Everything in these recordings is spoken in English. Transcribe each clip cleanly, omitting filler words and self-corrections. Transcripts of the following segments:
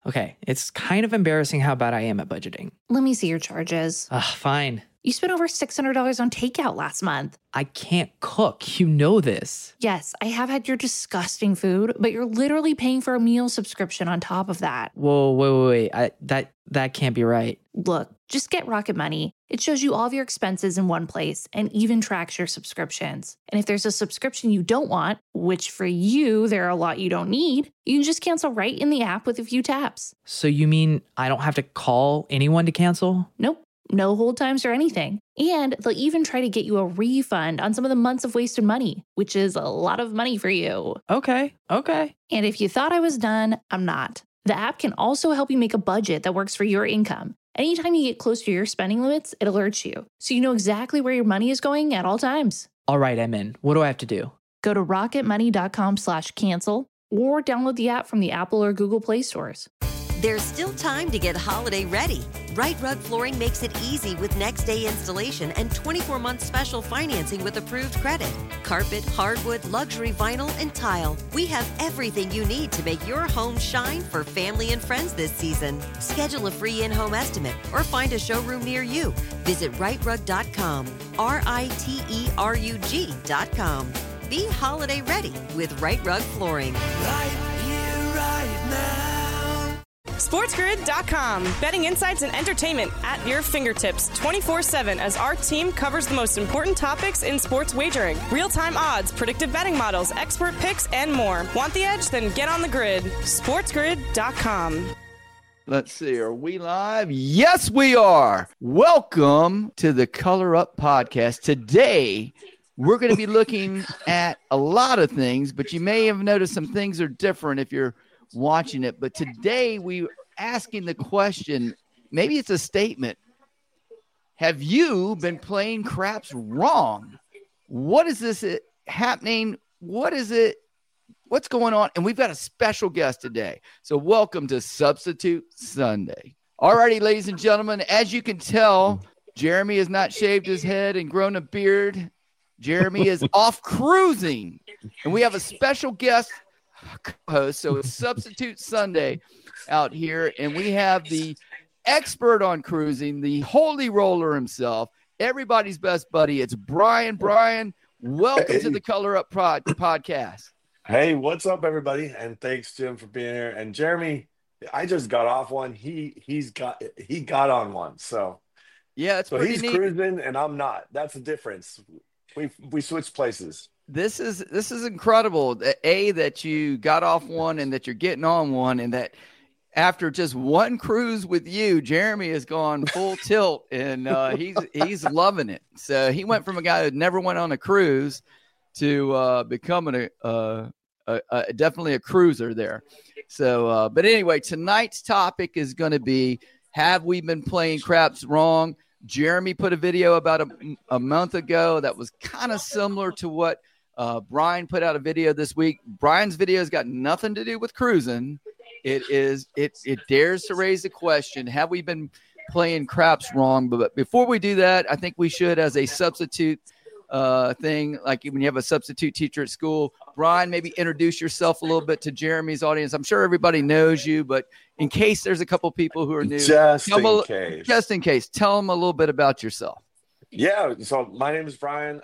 Okay, it's kind of embarrassing how bad I am at budgeting. Let me see your charges. Fine. You spent over $600 on takeout last month. I can't cook. You know this. Yes, I have had your disgusting food, but you're literally paying for a meal subscription on top of that. Whoa, wait. That can't be right. Look, just get Rocket Money. It shows you all of your expenses in one place and even tracks your subscriptions. And if there's a subscription you don't want, which for you, there are a lot you don't need, you can just cancel right in the app with a few taps. So you mean I don't have to call anyone to cancel? Nope. No hold times or anything. And they'll even try to get you a refund on some of the months of wasted money, which is a lot of money for you. Okay. And if you thought I was done, I'm not. The app can also help you make a budget that works for your income. Anytime you get close to your spending limits, it alerts you, so you know exactly where your money is going at all times. All right, I'm in. What do I have to do? Go to rocketmoney.com/cancel or download the app from the Apple or Google Play stores. There's still time to get holiday ready. Right Rug Flooring makes it easy with next day installation and 24-month special financing with approved credit. Carpet, hardwood, luxury vinyl, and tile. We have everything you need to make your home shine for family and friends this season. Schedule a free in-home estimate or find a showroom near you. Visit rightrug.com, RITERUG.com. Be holiday ready with Right Rug Flooring. Right here, right now. SportsGrid.com. Betting insights and entertainment at your fingertips 24/7 as our team covers the most important topics in sports wagering. Real-time odds, predictive betting models, expert picks, and more. Want the edge? Then get on the grid. SportsGrid.com. Let's see. Are we live? Yes, we are. Welcome to the Color Up Podcast. Today, we're going to be looking at a lot of things, but you may have noticed some things are different if you're watching it. But today we're asking the question, maybe it's a statement. Have you been playing craps wrong? What is this happening? What is it? What's going on? And we've got a special guest today. So welcome to Substitute Sunday. All righty, ladies and gentlemen, as you can tell, Jeremy has not shaved his head and grown a beard. Jeremy is off cruising. And we have a special guest host, so it's Substitute Sunday out here, and we have the expert on cruising, the holy roller himself, everybody's best buddy. It's Brian. Brian, welcome to the Color Up podcast. Hey, what's up, everybody? And thanks, Jim, for being here. And Jeremy, I just got off one. He got on one. So yeah, it's pretty he's neat. Cruising, and I'm not. That's the difference. We switched places. This is incredible. That you got off one and that you're getting on one, and that after just one cruise with you, Jeremy has gone full tilt, and he's loving it. So he went from a guy who never went on a cruise to becoming definitely a cruiser there. So, but anyway, tonight's topic is going to be: have we been playing craps wrong? Jeremy put a video about a month ago that was kind of similar to what Brian put out a video this week. Brian's video has got nothing to do with cruising. It dares to raise the question: have we been playing craps wrong? But before we do that, I think we should, as a substitute thing, like when you have a substitute teacher at school, Brian, maybe introduce yourself a little bit to Jeremy's audience. I'm sure everybody knows you, but in case there's a couple people who are new, just in case, tell them a little bit about yourself. Yeah. So my name is Brian.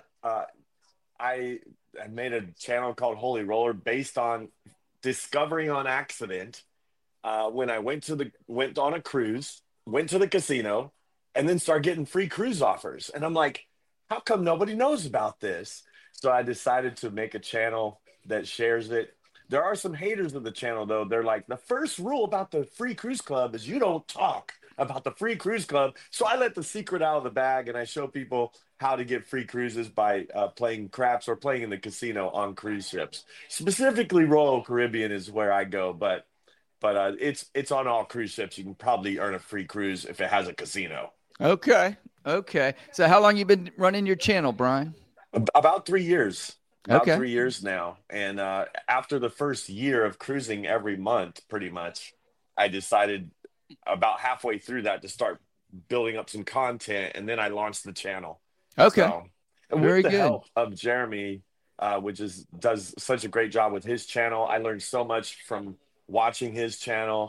I made a channel called Holy Roller based on discovering on accident when I went on a cruise, went to the casino, and then started getting free cruise offers. And I'm like, how come nobody knows about this? So I decided to make a channel that shares it. There are some haters of the channel, though. They're like, the first rule about the free cruise club is you don't talk about the free cruise club. So I let the secret out of the bag, and I show people how to get free cruises by playing craps or playing in the casino on cruise ships. Specifically, Royal Caribbean is where I go, but it's on all cruise ships. You can probably earn a free cruise if it has a casino. Okay. So how long you been running your channel, Brian? About 3 years. Okay. 3 years now. And after the first year of cruising every month, pretty much, I decided about halfway through that to start building up some content, and then I launched the channel. Okay. So, and very with the good help of Jeremy, which does such a great job with his channel. I learned so much from watching his channel,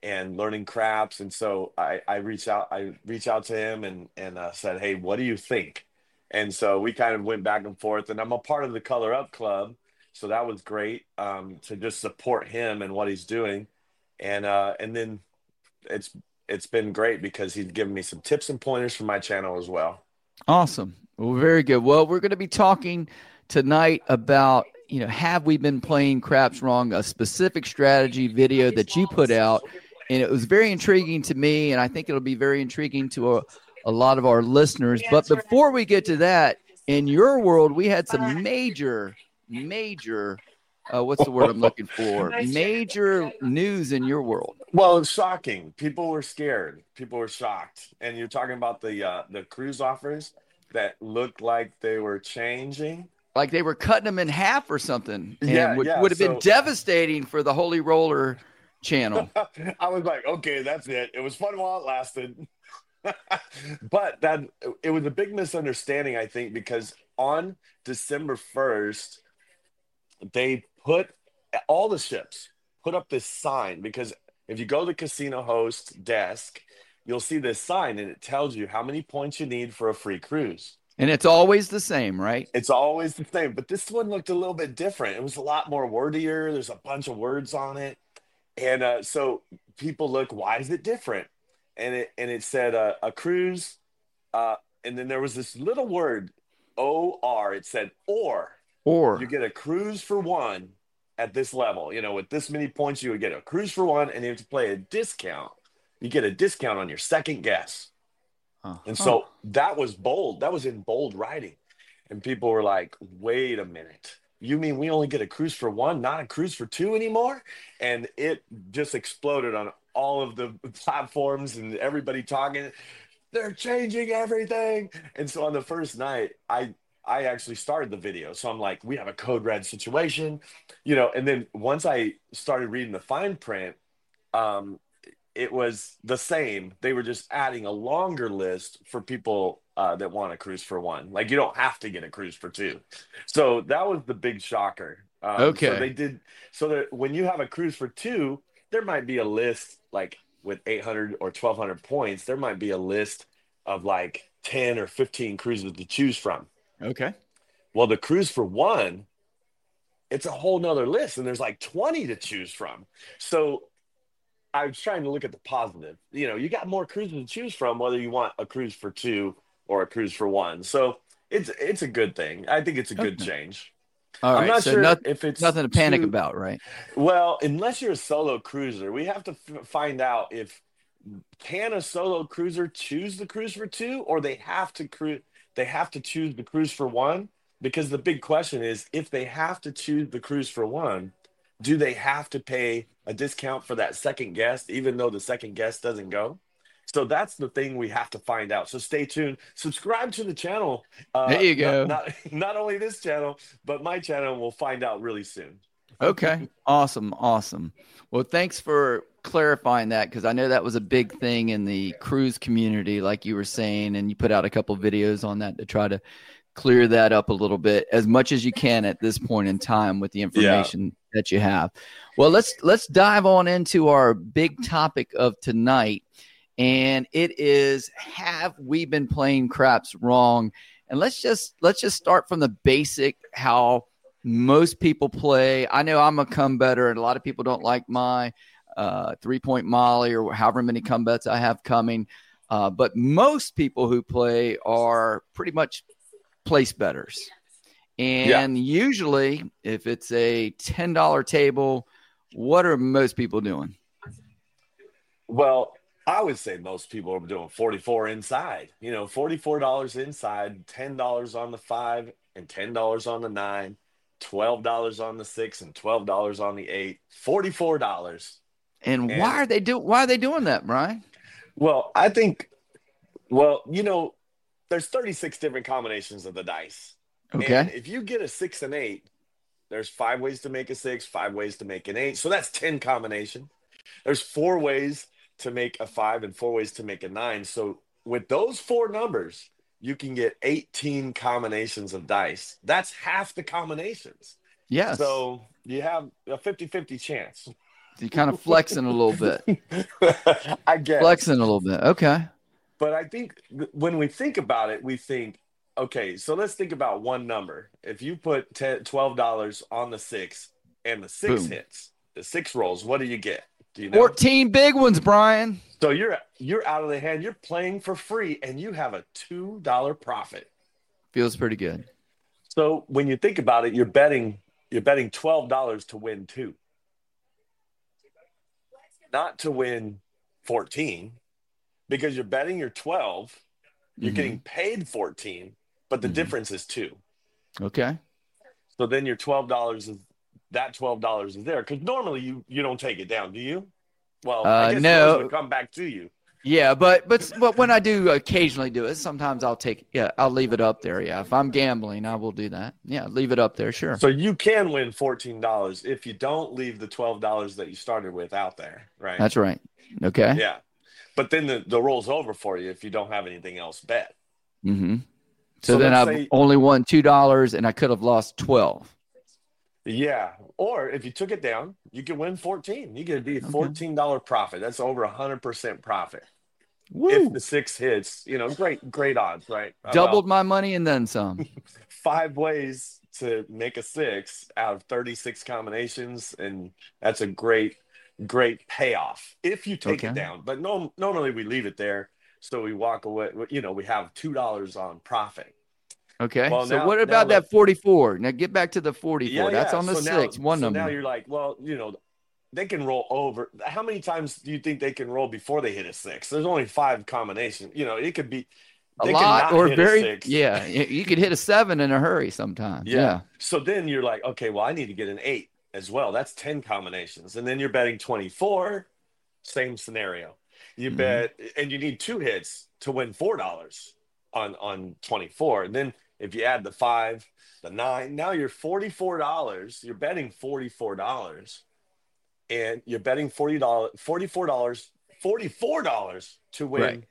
and learning craps. And so I reached out to him and said, hey, what do you think? And so we kind of went back and forth, and I'm a part of the Color Up Club. So that was great to just support him and what he's doing. And then it's been great because he's given me some tips and pointers for my channel as well. Awesome. Well, very good. Well, we're going to be talking tonight about, have we been playing craps wrong, a specific strategy video that you put out. And it was very intriguing to me, and I think it'll be very intriguing to a lot of our listeners. But before we get to that, in your world, we had some major, what's the word I'm looking for? Major news in your world. Well, it's shocking. People were scared. People were shocked. And you're talking about the cruise offers that looked like they were changing. Like they were cutting them in half or something. And would have been devastating for the Holy Roller channel. I was like, okay, that's it. It was fun while it lasted. But it was a big misunderstanding, I think, because on December 1st, they all the ships put up this sign, because if you go to the casino host desk, you'll see this sign and it tells you how many points you need for a free cruise. And it's always the same, right? It's always the same. But this one looked a little bit different. It was a lot more wordier. There's a bunch of words on it. And so people look, why is it different? And it said a cruise. And then there was this little word, OR. It said, or. You get a cruise for one at this level. With this many points, you would get a cruise for one, and you have to play a discount. You get a discount on your second guess. And so that was bold. That was in bold writing. And people were like, wait a minute. You mean we only get a cruise for one, not a cruise for two anymore? And it just exploded on all of the platforms and everybody talking. They're changing everything. And so on the first night, I actually started the video. So I'm like, we have a code red situation, and then once I started reading the fine print, it was the same. They were just adding a longer list for people that want a cruise for one. Like, you don't have to get a cruise for two. So that was the big shocker. Okay. So they did. So that when you have a cruise for two, there might be a list like with 800 or 1,200 points. There might be a list of like 10 or 15 cruises to choose from. Okay. Well, the cruise for one, it's a whole nother list, and there's like 20 to choose from. So I was trying to look at the positive. You got more cruises to choose from, whether you want a cruise for two or a cruise for one. So it's a good thing. I think it's a good change. All right. I'm not sure if it's nothing to panic about, right? Well, unless you're a solo cruiser, we have to find out can a solo cruiser choose the cruise for two, or they have to choose the cruise for one. Because the big question is, if they have to choose the cruise for one, do they have to pay a discount for that second guest, even though the second guest doesn't go? So that's the thing we have to find out. So stay tuned. Subscribe to the channel. There you go. Not only this channel, but my channel. We'll find out really soon. Okay. Awesome. Well, thanks for clarifying that, because I know that was a big thing in the cruise community, like you were saying, and you put out a couple videos on that to try to clear that up a little bit as much as you can at this point in time with the information that you have. Well, let's dive on into our big topic of tonight, and it is, have we been playing craps wrong? And let's just start from the basic, how most people play. I know I'm a come better, and a lot of people don't like my 3-point Molly or however many come bets I have coming. But most people who play are pretty much place bettors. And usually if it's a $10 table, what are most people doing? Well, I would say most people are doing 44 inside, $44 inside, $10 on the 5 and $10 on the 9, $12 on the 6 and $12 on the 8, $44. And why are they doing that, Brian? Well, I think, there's 36 different combinations of the dice. Okay. And if you get a 6 and 8, there's 5 ways to make a 6, 5 ways to make an 8. So that's 10 combinations. There's 4 ways to make a 5 and 4 ways to make a 9. So with those 4 numbers, you can get 18 combinations of dice. That's half the combinations. Yes. So you have a 50-50 chance. You're kind of flexing a little bit. I guess. Flexing a little bit. Okay. But I think when we think about it, we think, okay, so let's think about one number. If you put $12 on the 6 and the 6 Boom. hits, the 6 rolls, what do you get? Do you know? 14 big ones, Brian. So you're out of the hand. You're playing for free, and you have a $2 profit. Feels pretty good. So when you think about it, you're betting $12 to win 2, not to win 14, because you're betting your 12. You're getting paid 14, but the difference is 2. Okay. So then your $12 is there, because normally you don't take it down, do you? Well, I guess no. those would come back to you. Yeah, but when I do occasionally do it, sometimes I'll leave it up there. Yeah, if I'm gambling, I will do that. Yeah, leave it up there, sure. So you can win $14 if you don't leave the $12 that you started with out there, right? That's right. Okay. Yeah. But then the roll's over for you if you don't have anything else bet. Mm-hmm. So then let's I've say, only won $2 and I could have lost 12. Yeah. Or if you took it down, you could win 14. You could be a $14 profit. That's over 100% profit. Woo. If the 6 hits, great odds, right? Doubled my money and then some. 5 ways to make a 6 out of 36 combinations, and that's a great payoff if you take it down. But normally we leave it there, so we walk away. We have $2 on profit. Okay. Well, so what about that 44? Now get back to the 44. Yeah, that's on the 6. One number. Now you're like, well, they can roll over. How many times do you think they can roll before they hit a 6? There's only 5 combinations. It could be a lot or very. Yeah, you could hit a 7 in a hurry sometimes. Yeah. So then you're like, okay, well, I need to get an 8 as well. That's 10 combinations, and then you're betting 24. Same scenario. You bet, and you need 2 hits to win $4 on 24. And then if you add the 5, the 9, now you're $44. You're betting $44. And you're betting $44 to win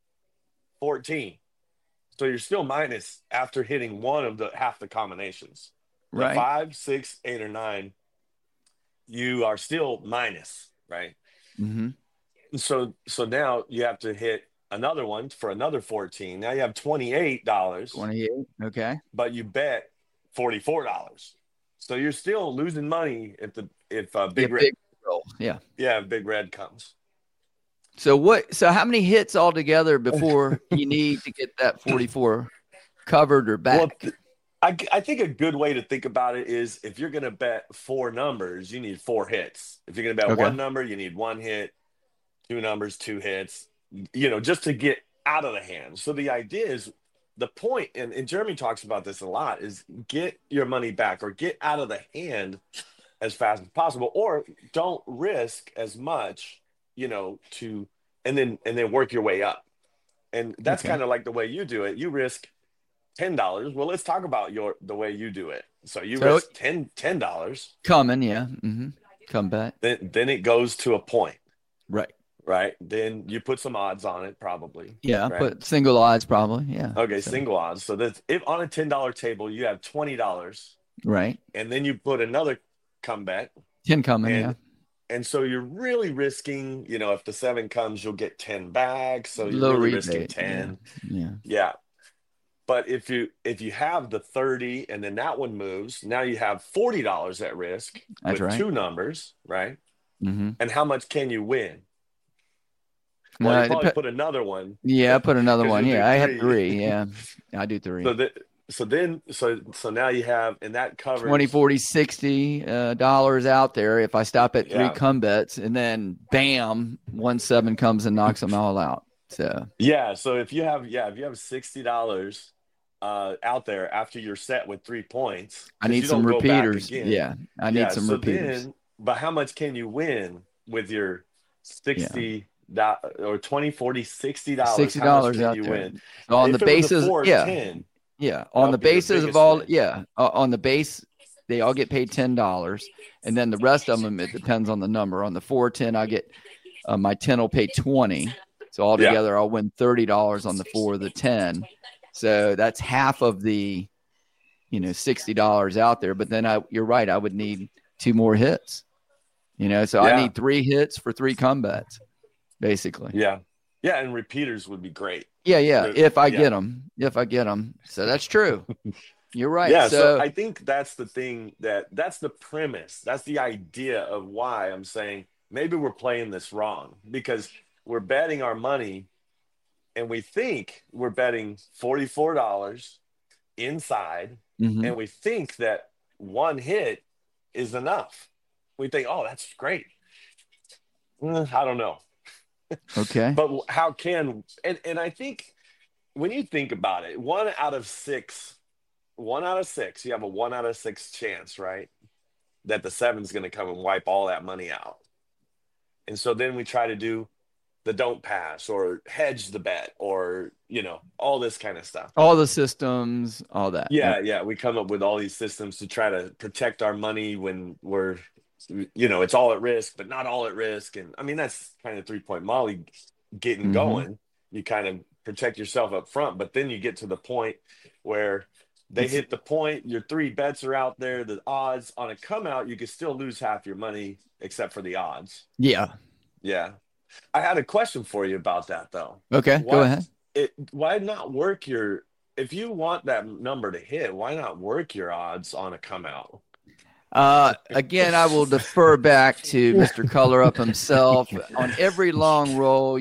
14. So you're still minus after hitting one of the half the combinations. Right. 5, 6, 8, or 9, you are still minus, right? Mm-hmm. So now you have to hit another one for another 14. Now you have $28. 28. Okay. But you bet $44. So you're still losing money if Big Red roll. Yeah, Big Red comes. So how many hits altogether before you need to get that 44 covered or back? Well, I think a good way to think about it is if you're going to bet 4 numbers, you need 4 hits. If you're going to bet one number, you need 1 hit, 2 numbers, 2 hits, just to get out of the hand. So the idea is, the point, and Jeremy talks about this a lot, is get your money back or get out of the hand as fast as possible, or don't risk as much, and then work your way up. And that's kind of like the way you do it. You risk $10. Well, let's talk about the way you do it. So you risk $10 coming, yeah, come back. Then it goes to a point, right? Then you put some odds on it, probably. Yeah, right? put single odds, probably. Yeah. Okay, single odds. So that's if on a $10 table you have $20, right? And then you put another come bet, 10 coming, and so you're really risking. If the 7 comes, you'll get 10 back. So you're low really rebate, risking 10. Yeah. But if you have the 30 and then that one moves, now you have $40 at risk. That's with right. 2 numbers, right? Mm-hmm. And how much can you win? Well, you probably put another one. Yeah, I put another one. Yeah, I have 3. Yeah, I do 3. So now you have, and that covers 20, 40, $60 out there. If I stop at 3 come bets, and then bam, 1 7 comes and knocks them all out. So so if you have $60 out there after you're set with 3 points, I need some repeaters. Yeah, I need some repeaters. But how much can you win with your $60 or 20, 40, $60? $60 out you there. Win? So on the basis, 10, on the basis of all, on the base, they all get paid $10, and then the rest of them, it depends on the number. On the 4, 10, I get my 10 will pay 20. So altogether, I'll win $30 on the 4, the 10. So that's half of the, $60 out there. But then you're right, I would need 2 more hits. So I need 3 hits for 3 combats, basically. Yeah. Yeah. And repeaters would be great. Yeah. If I get them. So that's true. You're right. Yeah. So I think that's the thing that's the premise. That's the idea of why I'm saying maybe we're playing this wrong, because we're betting our money and we think we're betting $44 inside. Mm-hmm. And we think that 1 hit is enough. We think, oh, that's great. I don't know. Okay. But how can and I think when you think about it, 1 out of 6, you have a 1 out of 6 chance, right? That the 7's going to come and wipe all that money out. And so then we try to do the don't pass or hedge the bet or, all this kind of stuff. All the systems, all that. Yeah. We come up with all these systems to try to protect our money when we're, it's all at risk, but not all at risk. And I mean, that's kind of 3-point Molly getting going. You kind of protect yourself up front, but then you get to the point where they hit the point, your 3 bets are out there, the odds on a come out, you could still lose half your money except for the odds. Yeah. Yeah. I had a question for you about that, though. Okay, go ahead. Why not work if you want that number to hit, why not work your odds on a come out? Again, I will defer back to Mr. Color Up himself. On every long roll,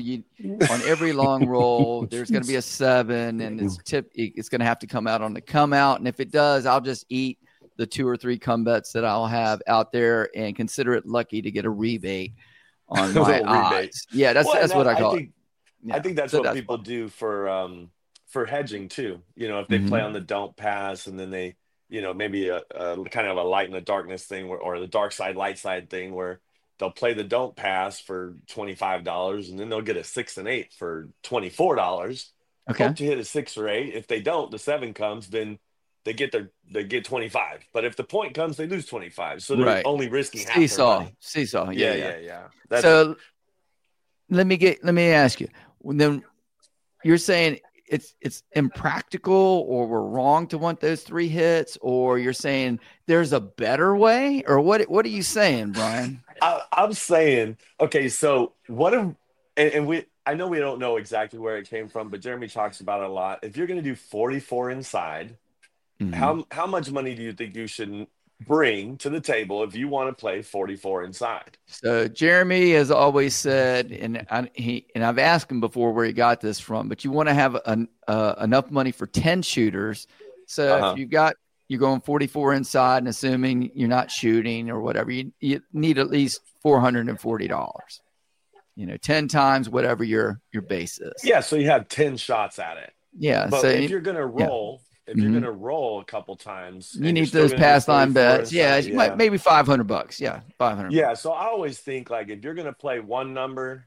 there's going to be a 7, and it's going to have to come out on the come out. And if it does, I'll just eat the 2 or 3 come bets that I'll have out there and consider it lucky to get a rebate on my odds. Yeah, that's what I call it. I think that's what people do for hedging too. If they play on the don't pass and then they, maybe a kind of a light in the darkness thing or the dark side, light side thing where they'll play the don't pass for $25 and then they'll get a 6 and 8 for $24. Okay. Hope to hit a 6 or 8. If they don't, the 7 comes, then they get 25. But if the point comes, they lose 25. So they're only risking half their money. Seesaw. Yeah. So let me ask you. Then you're saying it's impractical, or we're wrong to want those 3 hits, or you're saying there's a better way, or what are you saying, Brian? I'm saying, okay, so what if I know we don't know exactly where it came from, but Jeremy talks about it a lot. If you're going to do 44 inside, how much money do you think you should bring to the table if you want to play 44 inside? So Jeremy has always said, and I've asked him before where he got this from, but you want to have enough money for 10 shooters. So if you're going 44 inside, and assuming you're not shooting or whatever, you need at least $440. 10 times whatever your base is. Yeah, so you have 10 shots at it. Yeah. But so if you're going to roll, you're going to roll a couple times, you need those pass line bets. Inside, maybe $500. Yeah, $500. Yeah, so I always think like if you're going to play one number,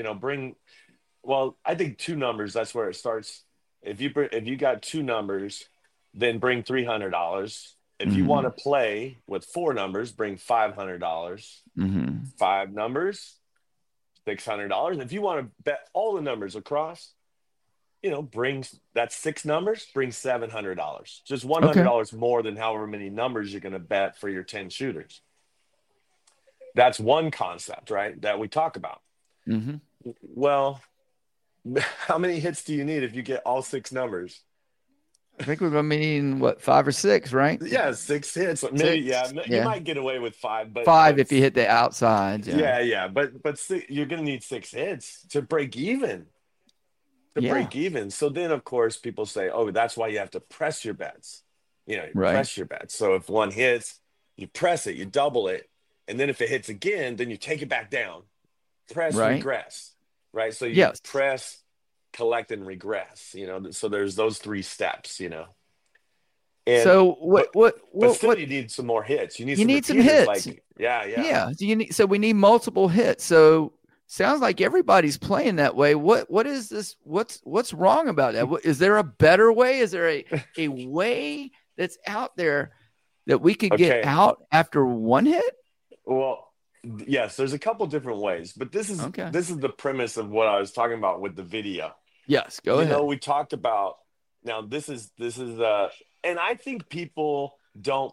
I think 2 numbers. That's where it starts. If you got 2 numbers, then bring $300. If you want to play with 4 numbers, bring $500. 5 numbers, $600. If you want to bet all the numbers across, that's 6 numbers, bring $700. Just $100 more than however many numbers you're going to bet for your 10 shooters. That's one concept, right, that we talk about. Well, how many hits do you need if you get all 6 numbers? I think we're going to be needing, 5 or 6, right? Yeah, 6 hits. Maybe, you might get away with 5. But 5 if you hit the outside. Yeah. But you're going to need 6 hits to break even. Break even. So then, of course, people say, oh, that's why you have to press your bets. Press your bets. So if 1 hits, you press it, you double it. And then if it hits again, then you take it back down. Press, regress. Right? So you press, collect, and regress. So there's those 3 steps, And so you need some more hits. You need some hits. Yeah. So we need multiple hits. So sounds like everybody's playing that way. What is this? What's wrong about that? Is there a better way? Is there a way that's out there that we could get out after 1 hit? Well, yes, there's a couple different ways, but this is the premise of what I was talking about with the video. Yes, go ahead. We talked about, now this is and I think people don't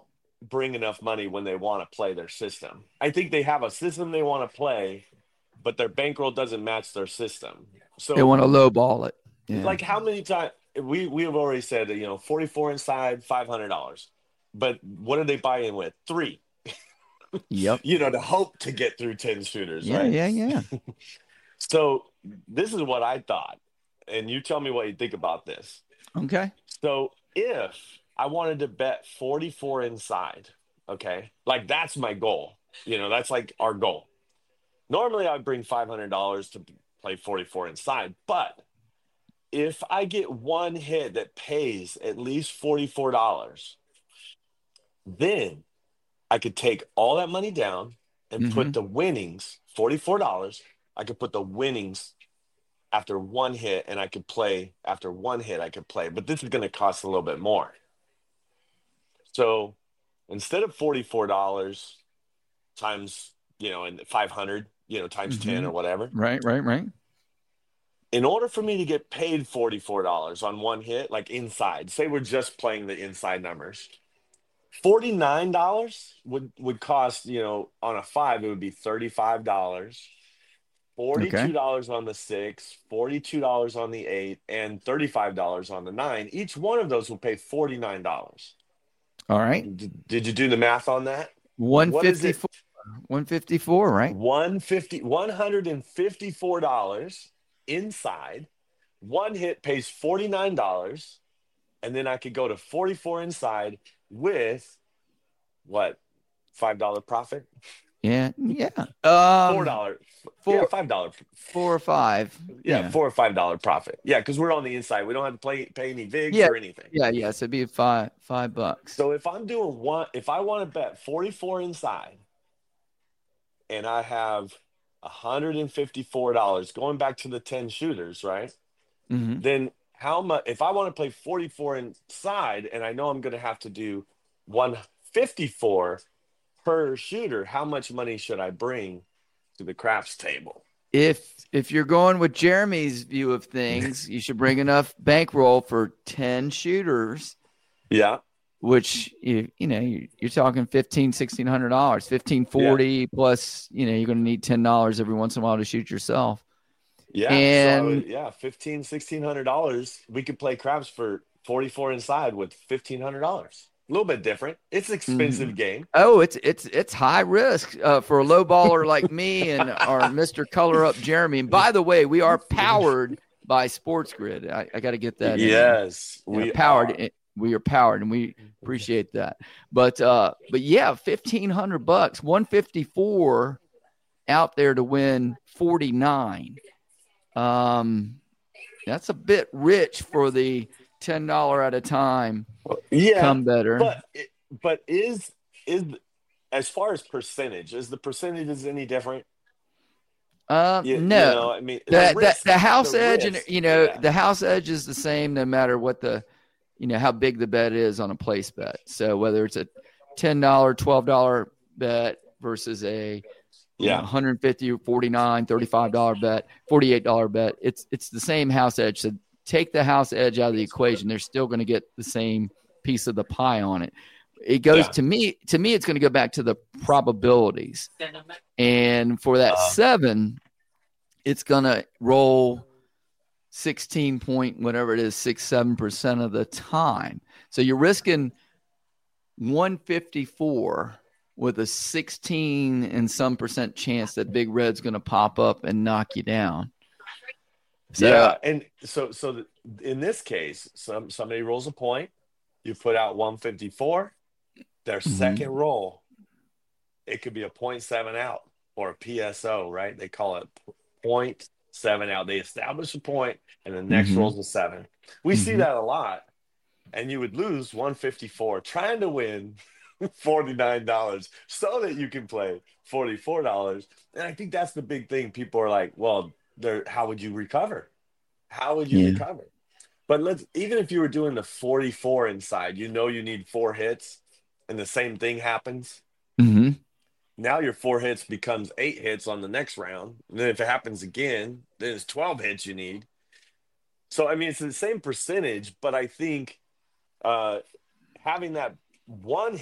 bring enough money when they want to play their system. I think they have a system they want to play, but their bankroll doesn't match their system. So They want to lowball it. Yeah. like how many times we have already said that, 44 inside, $500. But what did they buy in with? 3. Yep. To hope to get through 10 shooters, Yeah, right? yeah. So this is what I thought. And you tell me what you think about this. Okay. So if I wanted to bet 44 inside, okay, like that's my goal. That's like our goal. Normally I'd bring $500 to play 44 inside, but if I get one hit that pays at least $44, then I could take all that money down and put the winnings, $44. I could put the winnings after one hit, and I could play after one hit. I could play, but this is going to cost a little bit more. So instead of $44 times, and 500, times 10 or whatever. Right. In order for me to get paid $44 on one hit, like inside, say we're just playing the inside numbers, $49 would cost, on a 5, it would be $35, $42 on the 6, $42 on the 8, and $35 on the 9. Each one of those will pay $49. All right. Did you do the math on that? 154. 154, right? $154 inside. One hit pays $49, and then I could go to 44 inside with what? $5 profit? Yeah. $4. $4. Yeah, $5. 4 or 5. Yeah, $4 or $5 profit. Yeah, because we're on the inside. We don't have to pay any VIGs or anything. Yeah. So it'd be $5. So if I'm doing if I want to bet 44 inside, and I have $154 going back to the 10 shooters, right? Then how much? If I want to play 44 inside, and I know I'm going to have to do 154 per shooter, how much money should I bring to the craps table? If you're going with Jeremy's view of things, you should bring enough bankroll for 10 shooters. Yeah. Which you're talking $1,500, $1,600, $1,540 plus. You're going to need $10 every once in a while to shoot yourself. Yeah, and $1,500, $1,600. We could play craps for 44 inside with $1,500. A little bit different. It's an expensive game. Oh, it's high risk for a low baller like me and our Mr. Color Up Jeremy. And by the way, we are powered by Sports Grid. I got to get that. Yes, we are powered. We are powered, and we appreciate that. But yeah, $1,500, 154 out there to win 49. That's a bit rich for the $10 at a time. Yeah, come better. But is as far as percentage, is the percentages any different? No. I mean, the house edge, and the house edge is the same no matter what how big the bet is on a place bet. So whether it's a $10, $12 bet versus a $150, $49, $35 bet, $48 bet, it's the same house edge. So take the house edge out of the equation. They're still going to get the same piece of the pie on it. It goes to me, it's going to go back to the probabilities. And for that 7, it's going to roll 16 point, whatever it is, 6-7% of the time. So you're risking 154 with a 16 and some percent chance that Big Red's going to pop up and knock you down. So, and so in this case, somebody rolls a point, you put out 154, their second roll, it could be a 0.7 out or a PSO, right? They call it 0.7 out. They establish a point, and the next roll's a 7. We see that a lot, and you would lose 154 trying to win $49 so that you can play $44. And I think that's the big thing. People are like, well, how would you recover? How would you recover? But even if you were doing the 44 inside, you need 4 hits, and the same thing happens. Now your 4 hits becomes 8 hits on the next round. And then if it happens again, then it's 12 hits you need. So, I mean, it's the same percentage, but I think having that one hit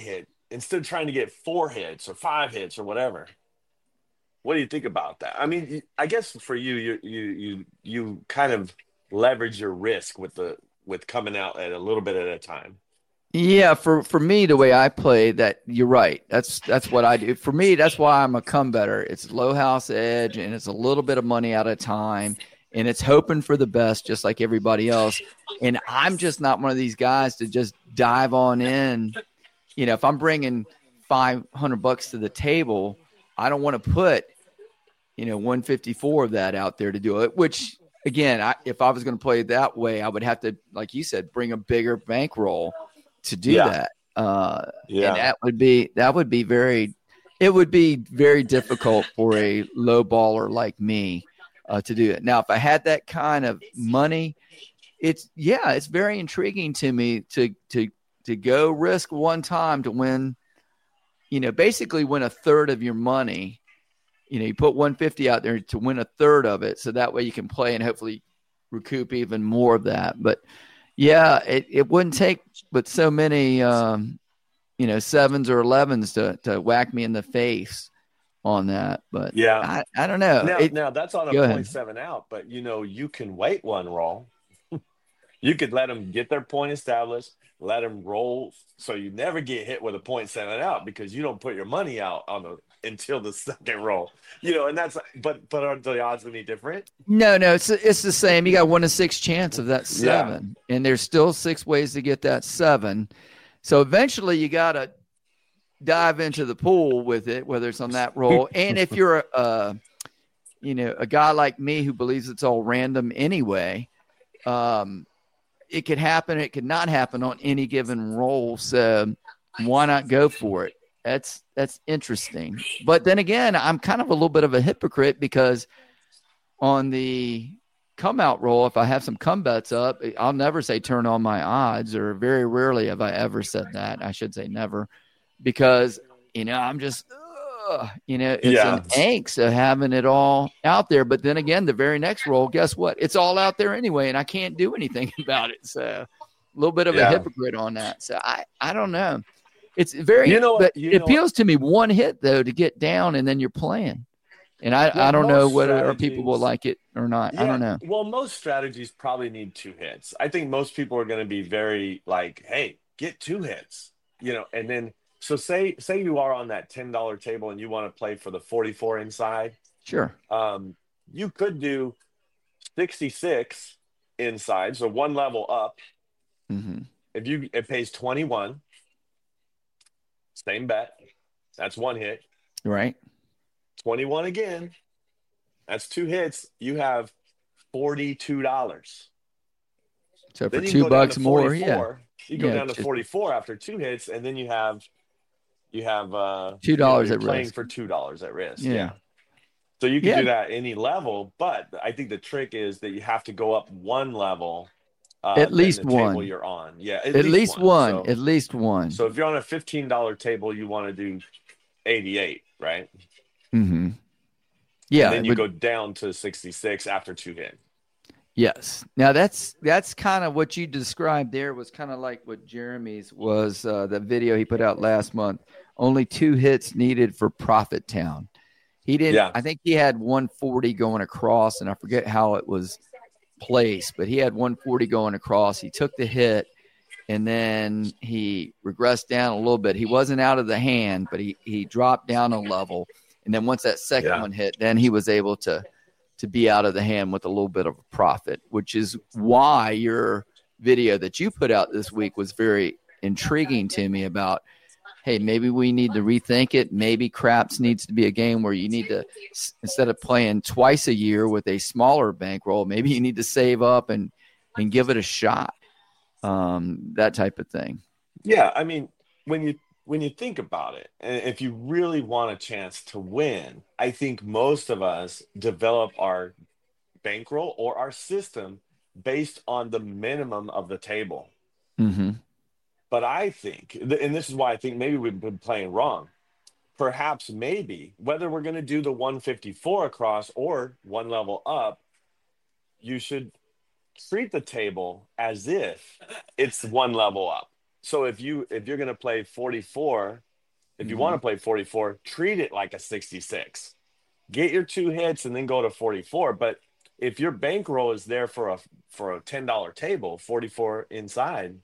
instead of trying to get 4 hits or 5 hits or whatever. What do you think about that? I mean, I guess for you kind of leverage your risk with coming out at a little bit at a time. Yeah, for me, the way I play that, you're right. That's what I do. For me, that's why I'm a come better. It's low house edge, and it's a little bit of money at a time, and it's hoping for the best, just like everybody else. And I'm just not one of these guys to just dive on in. You know, if I'm bringing $500 to the table, I don't want to put, 154 of that out there to do it, which again, if I was going to play it that way, I would have to, like you said, bring a bigger bankroll to do that. And that would be very difficult for a low baller like me to do it. Now, if I had that kind of money, it's very intriguing to me to go risk one time to win, basically win a third of your money. You put 150 out there to win a third of it. So that way you can play and hopefully recoup even more of that. But yeah, it wouldn't take but so many, 7s or 11s to whack me in the face on that. But yeah, I don't know. Now that's on a 0.7 out, but you can wait one roll. You could let them get their point established, let them roll, so you never get hit with a 0.7 out because you don't put your money out until the second roll. And that's but are the odds any different? No, it's the same. You got 1 in 6 chance of that 7, and there's still 6 ways to get that 7. So eventually, you got to dive into the pool with it, whether it's on that roll, and if you're a guy like me who believes it's all random anyway. It could happen. It could not happen on any given roll. So why not go for it? That's interesting. But then again, I'm kind of a little bit of a hypocrite because on the come out roll, if I have some come bets up, I'll never say turn on my odds, or very rarely have I ever said that. I should say never, because, I'm just, it's an angst of having it all out there. But then again, the very next roll, guess what? It's all out there anyway, and I can't do anything about it. So a little bit of a hypocrite on that. So I don't know. It's very, but it appeals to me. One hit though to get down, and then you're playing. And I don't know whether people will like it or not. I don't know. Well, most strategies probably need 2 hits. I think most people are going to be very like, hey, get 2 hits, and then. So say you are on that $10 table and you want to play for the 44 inside. Sure. You could do 66 inside, so 1 level up. Mm-hmm. It pays 21. Same bet. That's 1 hit. Right. 21 again. That's 2 hits. You have $42. So for $2 more, you go down to 44 after 2 hits, and then you have $2 at playing risk. for $2 at risk. Yeah. So you can do that any level, but I think the trick is that you have to go up 1 level. At least the 1 table you're on. Yeah. At least one. So, at least one. So if you're on a $15 table, you want to do 88, right? Mm-hmm. Yeah. And then you go down to 66 after 2 hits. Yes. Now that's kind of what you described there was kind of like what Jeremy's was, the video he put out last month. Only 2 hits needed for Profit Town. He didn't. Yeah. I think he had 140 going across, and I forget how it was placed, but he had 140 going across. He took the hit, and then he regressed down a little bit. He wasn't out of the hand, but he dropped down a level. And then once that second one hit, then he was able to be out of the hand with a little bit of a profit, which is why your video that you put out this week was very intriguing to me about, hey, maybe we need to rethink it. Maybe craps needs to be a game where you need to, instead of playing twice a year with a smaller bankroll, maybe you need to save up and give it a shot. That type of thing. Yeah. I mean, when you think about it, and if you really want a chance to win, I think most of us develop our bankroll or our system based on the minimum of the table. Mm-hmm. But I think, and this is why I think maybe we've been playing wrong. Perhaps maybe whether we're going to do the 154 across or 1 level up, you should treat the table as if it's 1 level up. So if you're going to play 44 If you want to play 44, treat it like a 66. Get your 2 hits and then go to 44. But if your bankroll is there for a $10 table, 44 inside,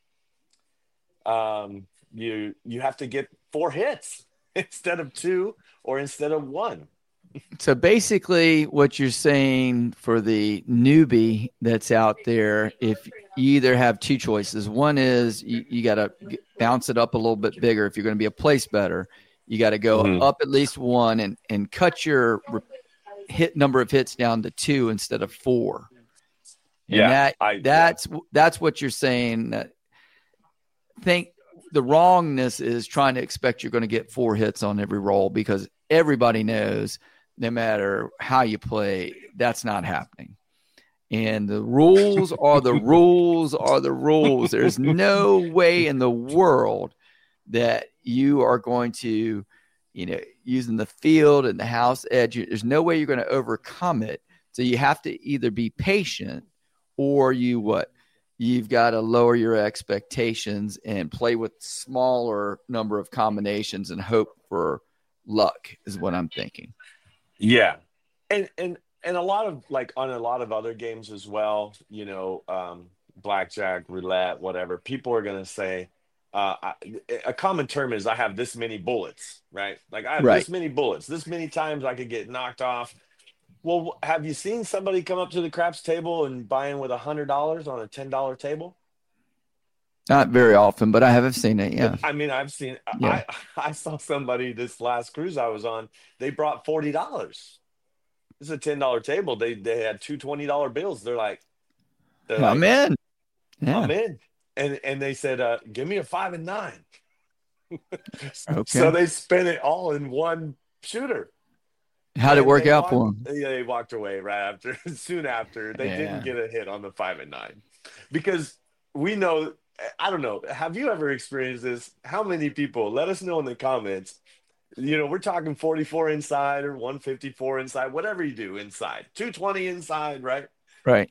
you have to get 4 hits instead of 2 or instead of 1. So basically what you're saying for the newbie that's out there, if you either have 2 choices, one is you got to bounce it up a little bit bigger. If you're going to be a place better, you got to go up at least 1 and cut your hit number of hits down to 2 instead of 4. And that's what you're saying. Think the wrongness is trying to expect you're going to get 4 hits on every roll, because everybody knows no matter how you play, that's not happening. And the rules are the rules are the rules. There's no way in the world that you are going to, using the field and the house edge, there's no way you're going to overcome it. So you have to either be patient or you've got to lower your expectations and play with smaller number of combinations and hope for luck is what I'm thinking. Yeah. And a lot of, like, on a lot of other games as well, blackjack, roulette, whatever, people are going to say, a common term is I have this many bullets, right? Like I have this many bullets, this many times I could get knocked off. Well, have you seen somebody come up to the craps table and buy in with $100 on a $10 table? Not very often, but I have seen it. Yeah. I mean, I've seen, I saw somebody this last cruise I was on, they brought $40. This is a $10 table. They had 2 $20 bills. They're like, I'm in. Yeah. I'm in. And they said, give me a 5 and 9. Okay. So they spent it all in one shooter. How'd it work out for them? Yeah, they walked away right after, soon after. They didn't get a hit on the 5 and 9. Because we know, I don't know, have you ever experienced this? How many people, let us know in the comments, we're talking 44 inside or 154 inside, whatever you do inside, 220 inside, right? Right.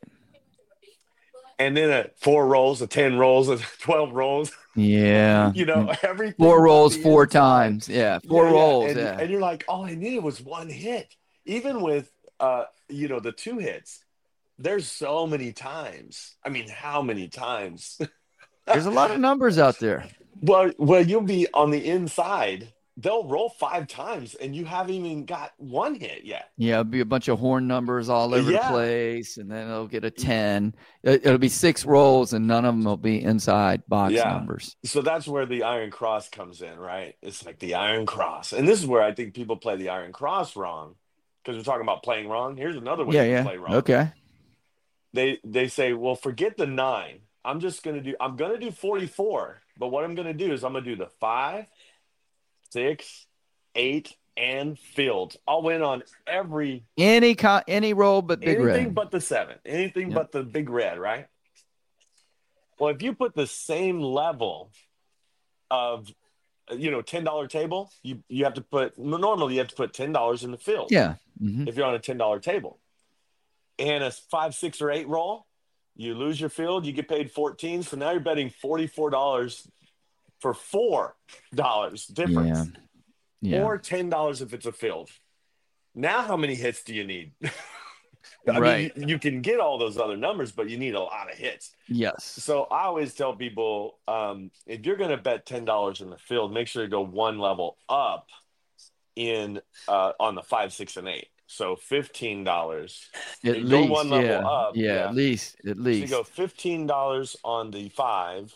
And then 4 rolls, 10 rolls, 12 rolls. Yeah. Everything. 4 rolls 4 times. Yeah. 4 rolls. And you're like, all I needed was 1 hit. Even with, the 2 hits, there's so many times. I mean, how many times? There's a lot of numbers out there. Well, you'll be on the inside. They'll roll 5 times, and you haven't even got 1 hit yet. Yeah, it'll be a bunch of horn numbers all over the place, and then it'll get a 10. It'll be 6 rolls, and none of them will be inside box numbers. So that's where the Iron Cross comes in, right? It's like the Iron Cross. And this is where I think people play the Iron Cross wrong, because we're talking about playing wrong. Here's another way to play wrong. Okay. They say, well, forget the 9. I'm going to do 44, but what I'm going to do is I'm going to do the 5, 6, 8, and field. I'll win on any roll but big red. Anything but the 7. Anything but the big red, right? Well, if you put the same level of, $10 table, you have to put, normally you have to put $10 in the field. Yeah. Mm-hmm. If you're on a $10 table. And a 5, 6, or 8 roll, you lose your field, you get paid 14. So now you're betting $44 for $4 difference. Yeah. Or $10 if it's a field. Now how many hits do you need? I mean, you can get all those other numbers, but you need a lot of hits. Yes. So I always tell people, if you're going to bet $10 in the field, make sure you go 1 level up in on the 5, 6, and 8. So $15. At least, go 1 level up. Yeah, at least. So you go $15 on the 5,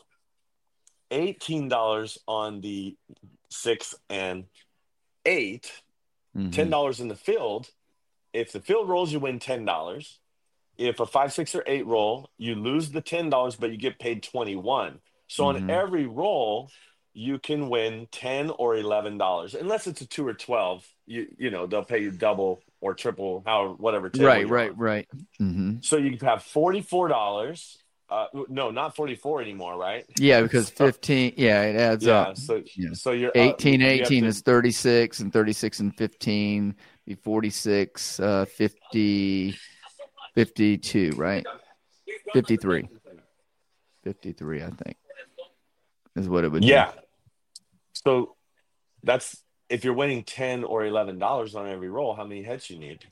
$18 on the 6 and 8, $10 in the field. If the field rolls, you win $10. If a 5, 6, or 8 roll, you lose the $10, but you get paid $21. So on every roll, you can win $10 or $11, unless it's a 2 or 12. They'll pay you double or triple, whatever. Right. Mm-hmm. So you have $44. No, not 44 anymore, right? Yeah, because 15. Yeah, it adds up. So you're 18. 18 is 36, and 36 and 15 be 46. 50, 52, right? 53. 53, I think, is what it would be. Yeah. So That's if you're winning $10 or $11 on every roll, how many hits you need?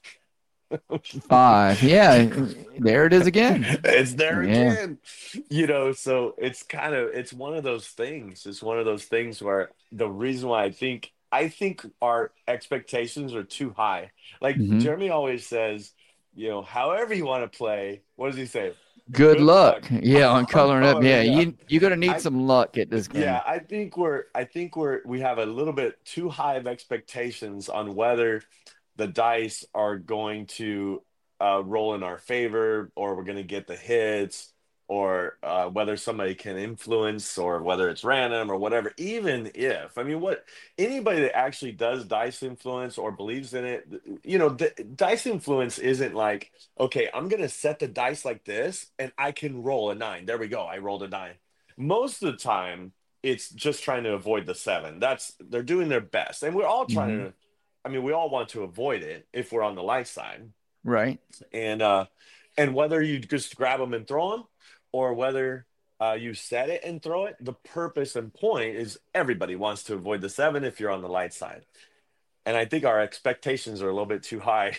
5. Yeah, there it is again. It's there Yeah. again. So it's one of those things. It's one of those things where the reason why I think our expectations are too high. Like Jeremy always says, however you want to play, what does he say? Good luck. Yeah, on coloring up. Yeah, Yeah. you're gonna need some luck at this game. Yeah, I think we have a little bit too high of expectations on whether the dice are going to roll in our favor, or we're going to get the hits, or whether somebody can influence, or whether it's random or whatever. Even if, anybody that actually does dice influence or believes in it, the dice influence isn't like, okay, I'm going to set the dice like this and I can roll a 9. There we go. I rolled a 9. Most of the time, it's just trying to avoid the 7. They're doing their best. And we're all trying to, we all want to avoid it if we're on the light side. Right. And whether you just grab them and throw them, or whether you set it and throw it, the purpose and point is everybody wants to avoid the 7 if you're on the light side. And I think our expectations are a little bit too high.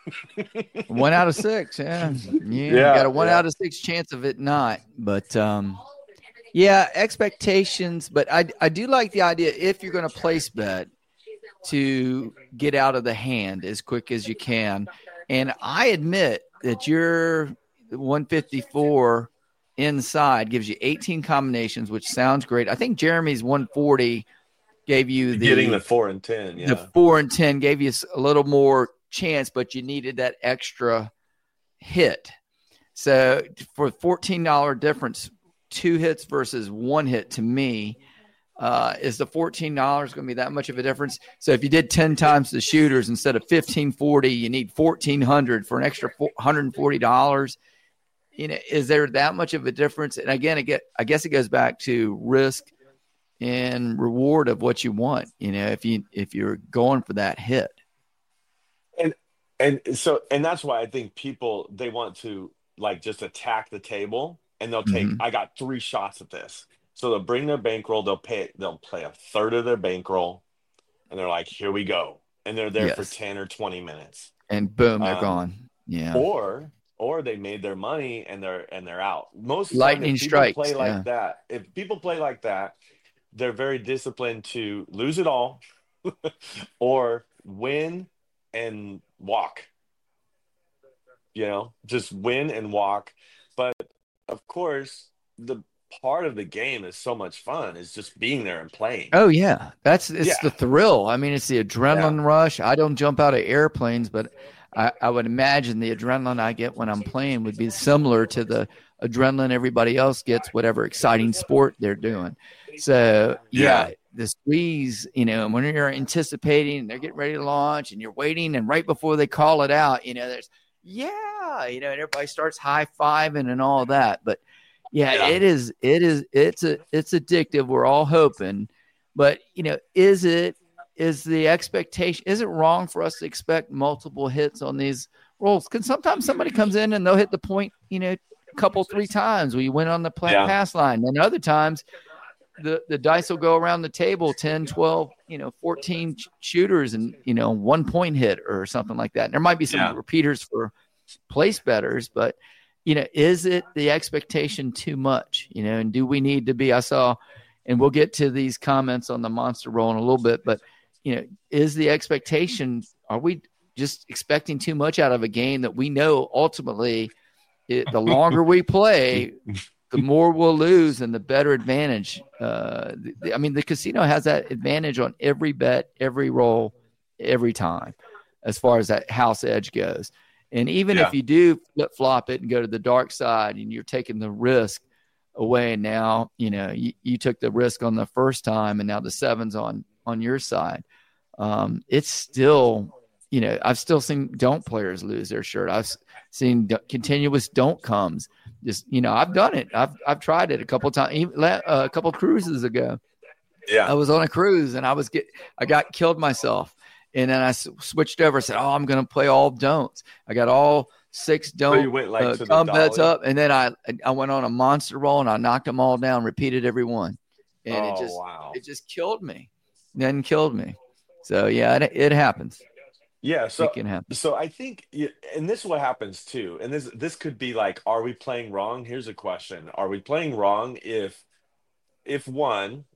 1 out of 6. Yeah. You got a 1 out of 6 chance of it not. But expectations. But I do like the idea, if you're going to place bet, to get out of the hand as quick as you can. And I admit that your 154 inside gives you 18 combinations, which sounds great. I think Jeremy's 140 gave you getting the 4 and 10. Yeah. The 4 and 10 gave you a little more chance, but you needed that extra hit. So for $14 difference, 2 hits versus 1 hit, to me, is the $14 going to be that much of a difference? So if you did 10 times the shooters instead of $1,540, you need $1,400 for an extra $140. Is there that much of a difference? And again, I guess it goes back to risk and reward of what you want. If you're going for that hit. And that's why I think people, they want to just attack the table, and they'll take, I got 3 shots at this. So they'll bring their bankroll, they'll play a third of their bankroll, and they're like, here we go. And they're there for 10 or 20 minutes. And boom, they're gone. Yeah. Or they made their money and they're out. Most of lightning strikes. Play like that. If people play like that, they're very disciplined to lose it all or win and walk. Just win and walk. But of course, the part of the game is so much fun. Is just being there and playing. Oh yeah, it's the thrill. It's the adrenaline rush. I don't jump out of airplanes, but I would imagine the adrenaline I get when I'm playing would be similar to the adrenaline everybody else gets, whatever exciting sport they're doing. So the squeeze, when you're anticipating and they're getting ready to launch and you're waiting, and right before they call it out, there's and everybody starts high-fiving and all that. But it's addictive. We're all hoping, but is the expectation, is it wrong for us to expect multiple hits on these rolls? Because sometimes somebody comes in and they'll hit the point, a couple, 3 times where you went on the pass line. And other times the dice will go around the table, 10, 12, 14 shooters and, 1 point hit or something like that. And there might be some repeaters for place bettors, but is it the expectation too much, and do we need to be, I saw, and we'll get to these comments on the monster roll in a little bit, but is the expectation, are we just expecting too much out of a game that we know ultimately the longer we play, the more we'll lose and the better advantage. The casino has that advantage on every bet, every roll, every time, as far as that house edge goes. And even if you do flip-flop it and go to the dark side and you're taking the risk away, now, you took the risk on the first time and now the 7's on your side. It's still, I've still seen don't players lose their shirt. I've seen continuous don't comes. Just, I've done it. I've tried it a couple of times, a couple of cruises ago. Yeah. I was on a cruise and I got killed myself. And then I switched over and said, I'm going to play all don'ts. I got all 6 don't come bets up. And then I went on a monster roll and I knocked them all down, repeated every one. And it just killed me. then killed me. So yeah, it happens. Yeah, It can happen. so I think, and this is what happens too. And this could be like, are we playing wrong? Here's a question: are we playing wrong if one,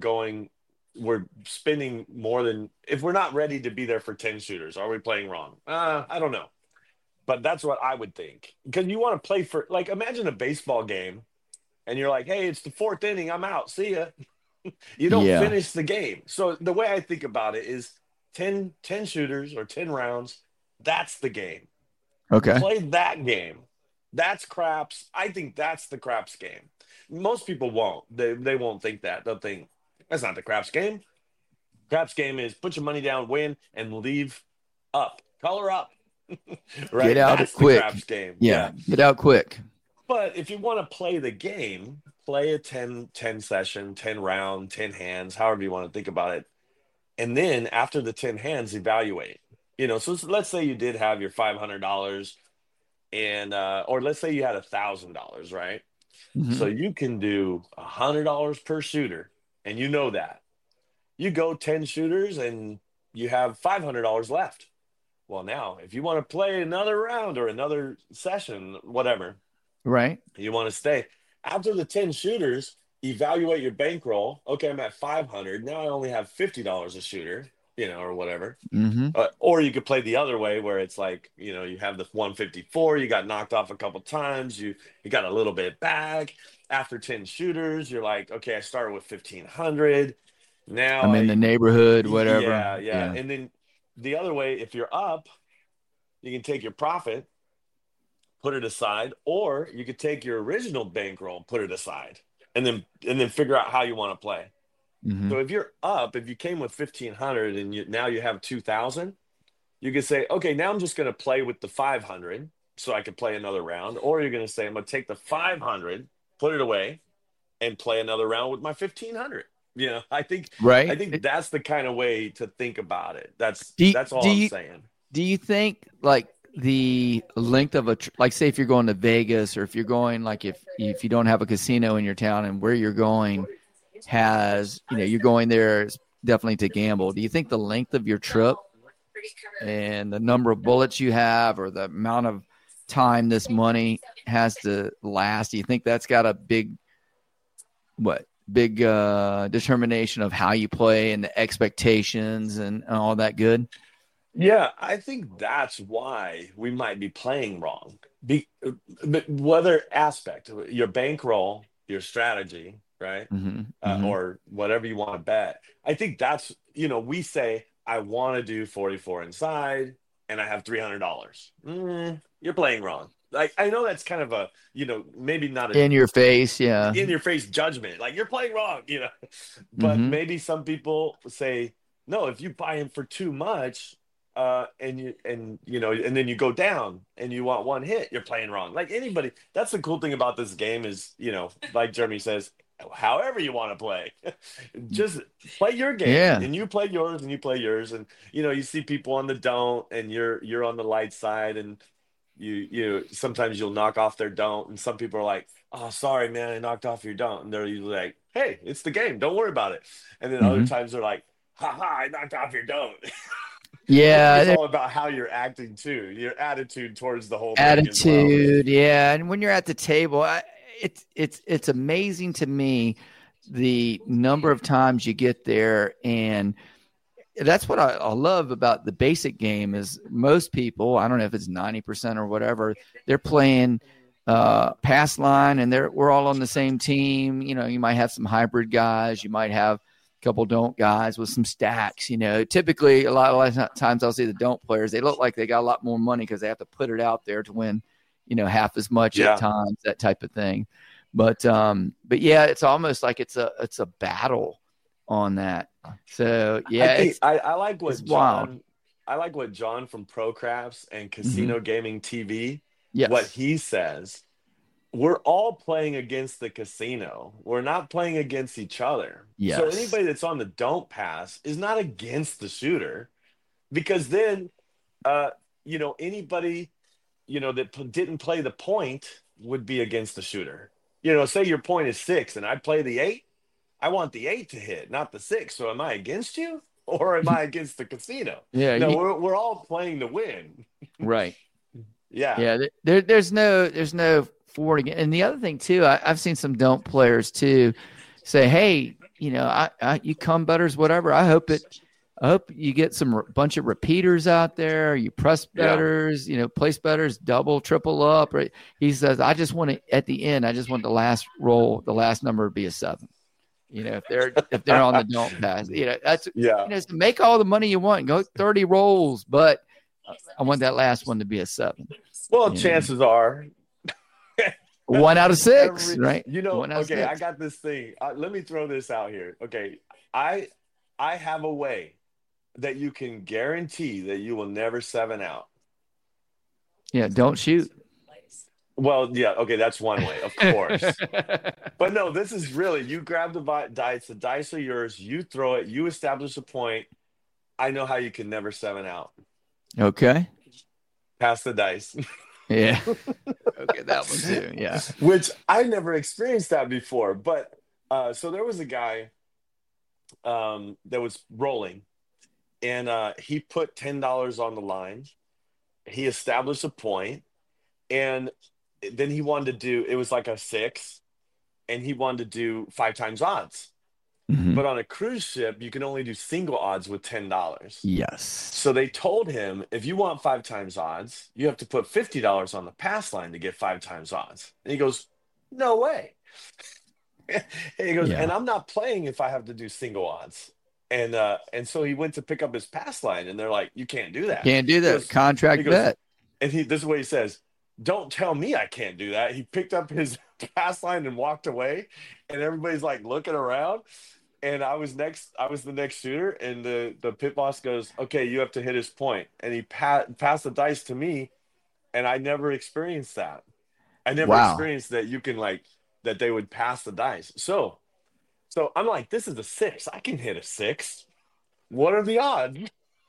we're spending more than, if we're not ready to be there for 10 shooters, are we playing wrong? I don't know, but that's what I would think, because you want to play for, like, imagine a baseball game and you're like, hey, it's the fourth inning, I'm out, see ya. You don't Yeah. finish the game. So the way I think about it is 10 shooters or 10 rounds. That's the game. Okay. Play that game. That's craps. I think that's the craps game. Most people won't. They won't think that. They'll think that's not the craps game. Craps game is put your money down, win, and leave up. Color up. Right? Get out That's quick. the craps game. Yeah. Get out quick. But if you want to play the game, play a 10 session, 10 round, 10 hands, however you want to think about it. And then after the 10 hands, evaluate. So let's say you did have your $500 and or let's say you had $1,000, right? Mhm. So you can do $100 per shooter, and you know that. You go 10 shooters and you have $500 left. Well, now, if you want to play another round or another session, whatever, Right. you want to stay. After the 10 shooters, evaluate your bankroll. Okay, I'm at 500. Now I only have $50 a shooter, or whatever. Mm-hmm. Or you could play the other way where it's like, you have the 154, you got knocked off a couple times, you got a little bit back. After 10 shooters, you're like, okay, I started with 1,500. Now I'm in the neighborhood, whatever. Yeah. And then the other way, if you're up, you can take your profit, put it aside, or you could take your original bankroll, put it aside, and then figure out how you want to play. Mhm. So if you're up, if you came with 1,500 and now you have 2,000, you could say, okay, now I'm just going to play with the 500 so I can play another round. Or you're going to say, I'm going to take the 500, put it away, and play another round with my 1,500. I think Right. that's the kind of way to think about it. That's all do I'm you- saying. Do you think like the length of like say if you're going to Vegas or if you're going like if you don't have a casino in your town and where you're going has you're going there definitely to gamble. Do you think the length of your trip and the number of bullets you have or the amount of time this money has to last, do you think that's got a big determination of how you play and the expectations and all that good? Yeah, I think that's why we might be playing wrong. But whether aspect, your bankroll, your strategy, right? Mm-hmm. Or whatever you want to bet. I think that's, we say, I want to do 44 inside and I have $300. You're playing wrong. Like, I know that's kind of a, maybe not In your face, yeah. in your face judgment. Like, you're playing wrong, But Mhm. maybe some people say, no, if you buy in for too much, and then you go down and you want one hit, you're playing wrong. Like anybody, that's the cool thing about this game is, like Jeremy says, however you want to play, just play your game. Yeah. And you play yours and you play yours. And, you see people on the don't, and you're on the light side, and you sometimes you'll knock off their don't. And some people are like, oh, sorry, man, I knocked off your don't. And they're usually like, hey, it's the game. Don't worry about it. And then other times they're like, ha, I knocked off your don't. Yeah, It's all about how you're acting too. Your attitude towards the whole thing as well. attitude. Yeah, and when you're at the table, it's amazing to me the number of times you get there, and that's what I love about the basic game is most people, I don't know if it's 90% or whatever, they're playing pass line, and we're all on the same team. You might have some hybrid guys, you might have couple don't guys with some stacks. Typically a lot of times I'll see the don't players, they look like they got a lot more money because they have to put it out there to win half as much at times, that type of thing. But yeah, it's almost like it's a battle on that. So yeah, I like what wild. John, I like what John from Pro Craps and Casino Gaming TV, Yes. what he says. We're all playing against the casino. We're not playing against each other. Yes. So anybody that's on the don't pass is not against the shooter, because then, anybody, that didn't play the point would be against the shooter. Say your point is 6 and I play the 8. I want the 8 to hit, not the 6. So am I against you or am I against the casino? Yeah, No, we're all playing to win. right. Yeah. Yeah, there's no forward again. And the other thing too, I've seen some don't players too say, hey, you know, you come betters, whatever. I hope you get some bunch of repeaters out there. You press betters, you know, place betters, double, triple up. Right? He says, I just want to at the end. I just want the last roll, the last number to be a 7. You know, if they're on the don't pass, you know, that's you know, make all the money you want, go 30 rolls, but I want that last one to be a 7. Well, chances are 1 out of 6, right? You know, okay, 6. I got this thing. Let me throw this out here. Okay, I have a way that you can guarantee that you will never 7 out. Yeah, don't shoot. Well, yeah, okay, that's one way, of course. But no, this is really, you grab the dice, the dice are yours, you throw it, you establish a point. I know how you can never 7 out. Okay. Pass the dice. Yeah. Okay, that one too. Yeah. Which I never experienced that before. But so there was a guy that was rolling, and he put $10 on the line. He established a point, and then he wanted to do, it was like a 6, and he wanted to do 5 times odds. Mm-hmm. But on a cruise ship, you can only do single odds with $10. Yes. So they told him, if you want 5 times odds, you have to put $50 on the pass line to get 5 times odds. And he goes, no way. And he goes, and I'm not playing if I have to do single odds. And so he went to pick up his pass line, and they're like, you can't do that. Can't do that. He goes, Contract bet. And this is what he says. Don't tell me I can't do that. He picked up his pass line and walked away, and everybody's like looking around. And I was the next shooter, and the pit boss goes, okay, you have to hit his point. And he passed the dice to me, and I never experienced that. I never experienced that you can that they would pass the dice. So I'm like, this is a 6. I can hit a 6. What are the odds?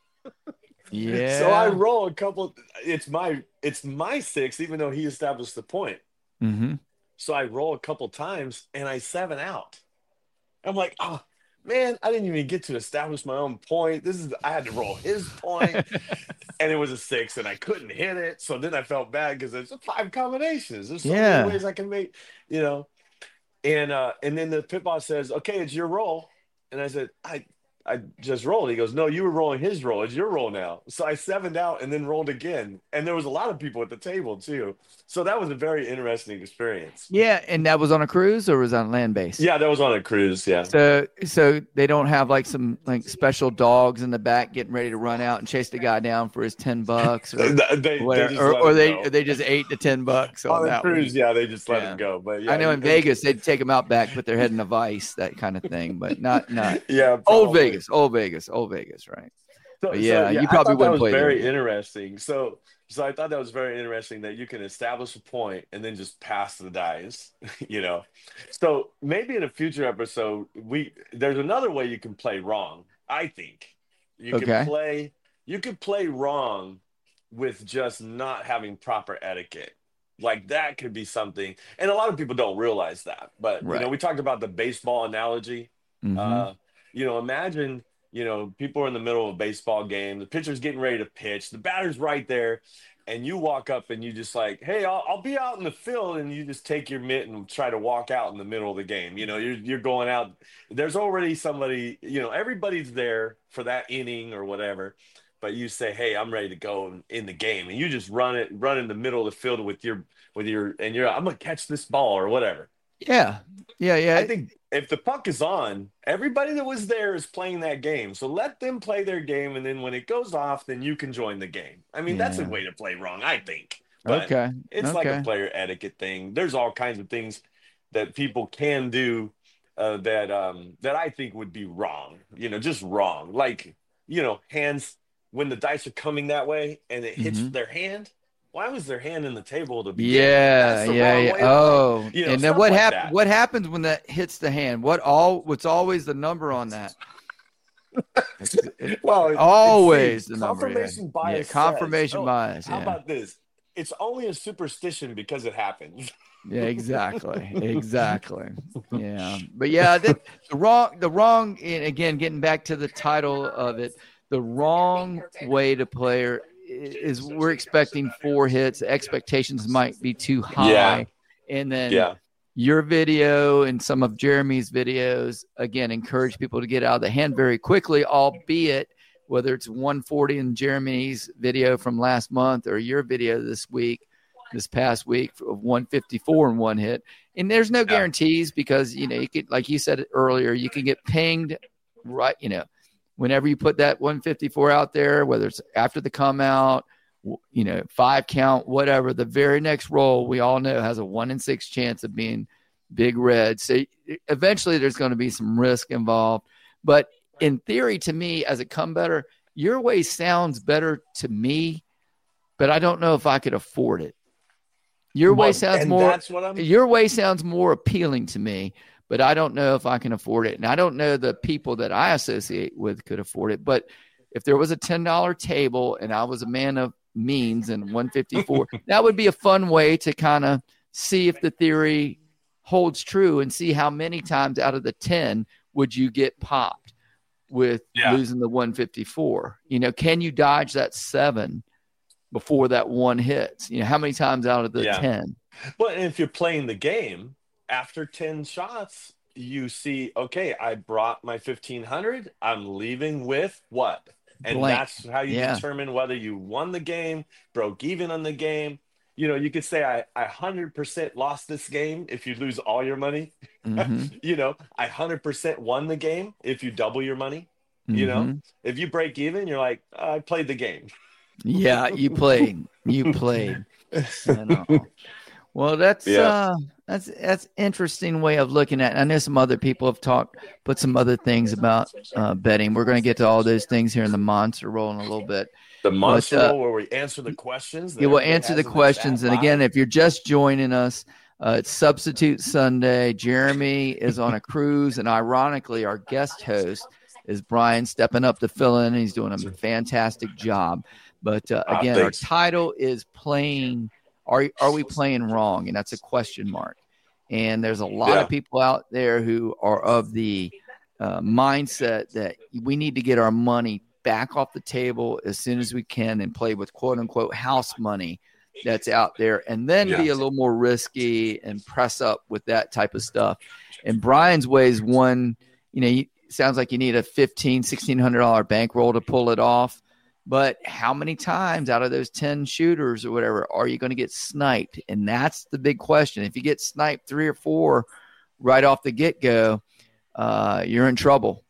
Yeah. So I roll a couple. It's my 6, even though he established the point. Mm-hmm. So I roll a couple times, and I 7 out. I'm like, oh man, I didn't even get to establish my own point. I had to roll his point, and it was a 6, and I couldn't hit it. So then I felt bad because there's 5 combinations. There's so many ways I can make, you know. And then the pit boss says, okay, it's your roll. And I said, I just rolled. He goes, no, you were rolling his roll. It's your roll now. So I 7'd out and then rolled again. And there was a lot of people at the table too. So that was a very interesting experience. Yeah. And that was on a cruise or was on land base? Yeah, that was on a cruise. Yeah. So they don't have some special dogs in the back getting ready to run out and chase the guy down for his $10 or they just ate the $10 on that cruise. one. Yeah. They just let him go. But yeah, I know in Vegas, they'd take him out back, put their head in a vice, that kind of thing, but not yeah. Old Vegas, right? So you probably wouldn't play very there. Interesting. So I thought that was very interesting that you can establish a point and then just pass the dice, you know. So maybe in a future episode, there's another way you can play wrong. I think you can play wrong with just not having proper etiquette. Like that could be something, and a lot of people don't realize that. But you know, we talked about the baseball analogy. Mm-hmm. You know, imagine, you know, people are in the middle of a baseball game. The pitcher's getting ready to pitch. The batter's right there. And you walk up and you just like, hey, I'll be out in the field. And you just take your mitt and try to walk out in the middle of the game. You know, you're going out. There's already somebody, you know, everybody's there for that inning or whatever. But you say, hey, I'm ready to go in the game. And you just run in the middle of the field with your I'm going to catch this ball or whatever. Yeah. I think if the puck is on, everybody that was there is playing that game. So let them play their game, and then when it goes off, then you can join the game. I mean, that's a way to play wrong, I think. But it's like a player etiquette thing. There's all kinds of things that people can do that I think would be wrong. You know, just wrong. Like, you know, hands when the dice are coming that way and it hits their hand. Why was their hand in the table to begin? Yeah. Oh, you know, and then what happens? What happens when that hits the hand? What's always the number on that? Well, always the number. Confirmation bias. Confirmation bias. How about this? it's only a superstition because it happens. Yeah, exactly. Yeah. But yeah, the wrong, and again, getting back to the title of it, the wrong way to play is we're expecting 4 hits. Expectations might be too high. Yeah. And then your video and some of Jeremy's videos, again, encourage people to get out of the hand very quickly, albeit whether it's 140 in Jeremy's video from last month or your video this past week of 154 in one hit. And there's no guarantees because, you could, like you said earlier, you can get pinged right, whenever you put that 154 out there, whether it's after the come out, 5 count, whatever, the very next roll we all know has a 1 in 6 chance of being big red. So eventually there's going to be some risk involved. But in theory, to me, as a come better, your way sounds better to me, but I don't know if I could afford it. Your way sounds more appealing to me, but I don't know if I can afford it. And I don't know the people that I associate with could afford it. But if there was a $10 table and I was a man of means and 154, that would be a fun way to kind of see if the theory holds true and see how many times out of the 10 would you get popped with losing the 154. Can you dodge that 7 before that 1 hits? How many times out of the 10? Well, and if you're playing the game, after 10 shots, you see, okay, I brought my 1,500. I'm leaving with what? And blank. That's how you determine whether you won the game, broke even on the game. You could say I 100% lost this game if you lose all your money. Mm-hmm. I 100% won the game if you double your money. Mm-hmm. If you break even, you're like, I played the game. Yeah, you played. I know. Well, that's interesting way of looking at it. I know some other people have put some other things about betting. We're going to get to all those things here in the monster roll in a little bit. The monster roll where we answer the questions. Yeah, we'll answer the questions. And again, if you're just joining us, it's Substitute Sunday. Jeremy is on a cruise, and ironically, our guest host is Brian, stepping up to fill in. He's doing a fantastic job. But again, our title is playing. Are we playing wrong? And that's a question mark. And there's a lot of people out there who are of the mindset that we need to get our money back off the table as soon as we can and play with quote unquote house money that's out there, and then be a little more risky and press up with that type of stuff. And Brian's way is one, sounds like you need a $1,600 bankroll to pull it off. But how many times out of those 10 shooters or whatever are you going to get sniped? And that's the big question. If you get sniped 3 or 4 right off the get-go, you're in trouble.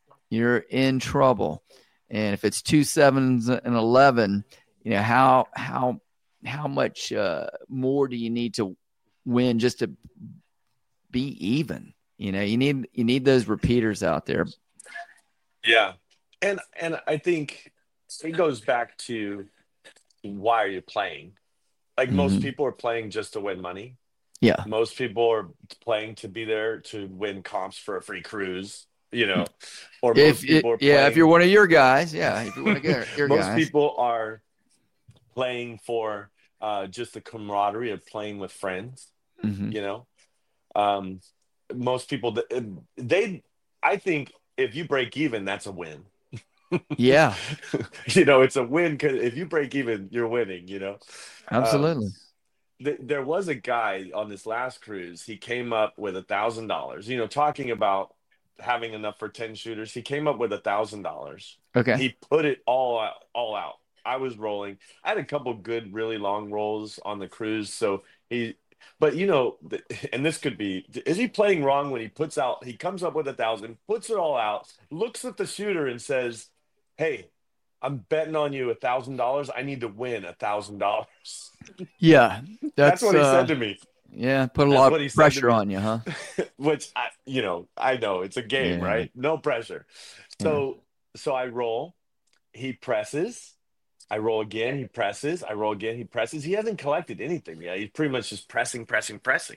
And if it's 2 7s and 11, how much more do you need to win just to be even? You need those repeaters out there. Yeah. And I think it goes back to why are you playing? Like most people are playing just to win money. Yeah. Most people are playing to be there to win comps for a free cruise, or most people are playing. If you're one of your guys, if you're one of your most guys. people are playing for just the camaraderie of playing with friends, most people, I think if you break even, that's a win. Yeah. It's a win because if you break even, you're winning, Absolutely. There was a guy on this last cruise. He came up with $1,000, talking about having enough for 10 shooters. He came up with $1,000. Okay. He put it all out. I was rolling. I had a couple good, really long rolls on the cruise. So and this could be, is he playing wrong when he comes up with 1,000, puts it all out, looks at the shooter and says, hey, I'm betting on you $1,000. I need to win $1,000. Yeah. That's what he said to me. Yeah. Put a lot of pressure on you, huh? Which, I know it's a game, right? No pressure. So I roll, he presses. I roll again, he presses. I roll again, he presses. He hasn't collected anything yet. He's pretty much just pressing.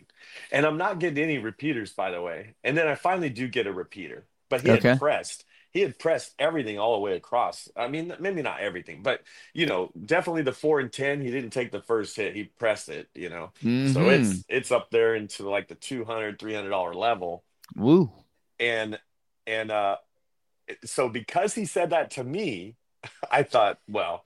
And I'm not getting any repeaters, by the way. And then I finally do get a repeater. But he had pressed. he had pressed everything all the way across. I mean, maybe not everything, but definitely the 4 and 10. He didn't take the first hit; he pressed it. So it's up there into like the $200-$300 level. Woo! And so because he said that to me, I thought, well,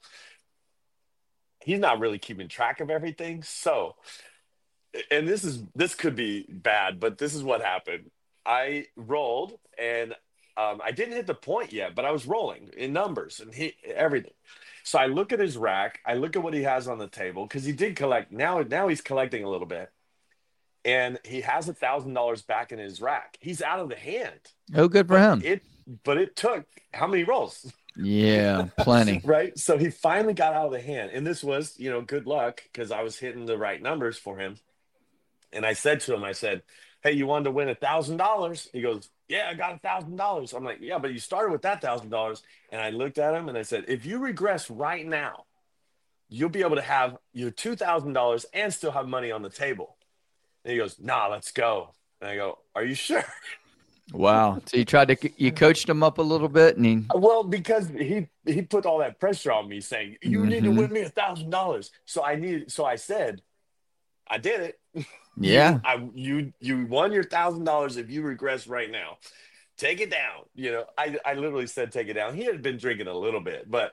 he's not really keeping track of everything. So, and this could be bad, but this is what happened. I rolled and I didn't hit the point yet, but I was rolling in numbers and everything. So I look at his rack. I look at what he has on the table because he did collect. Now he's collecting a little bit, and he has $1,000 back in his rack. He's out of the hand. Oh, good for him. But it took how many rolls? Yeah, plenty. Right. So he finally got out of the hand, and this was, good luck because I was hitting the right numbers for him. And I said to him, "Hey, you wanted to win $1,000?" He goes, "Yeah, I got $1,000." I'm like, "Yeah, but you started with that $1,000." And I looked at him and I said, "If you regress right now, you'll be able to have your $2,000 and still have money on the table." And he goes, "Nah, let's go." And I go, "Are you sure?" Wow. So you coached him up a little bit, and well, because he put all that pressure on me, saying, "You need to win me $1,000." So I said, "I did it." Yeah. You won your $1,000 if you regress right now. Take it down. I literally said take it down. He had been drinking a little bit, but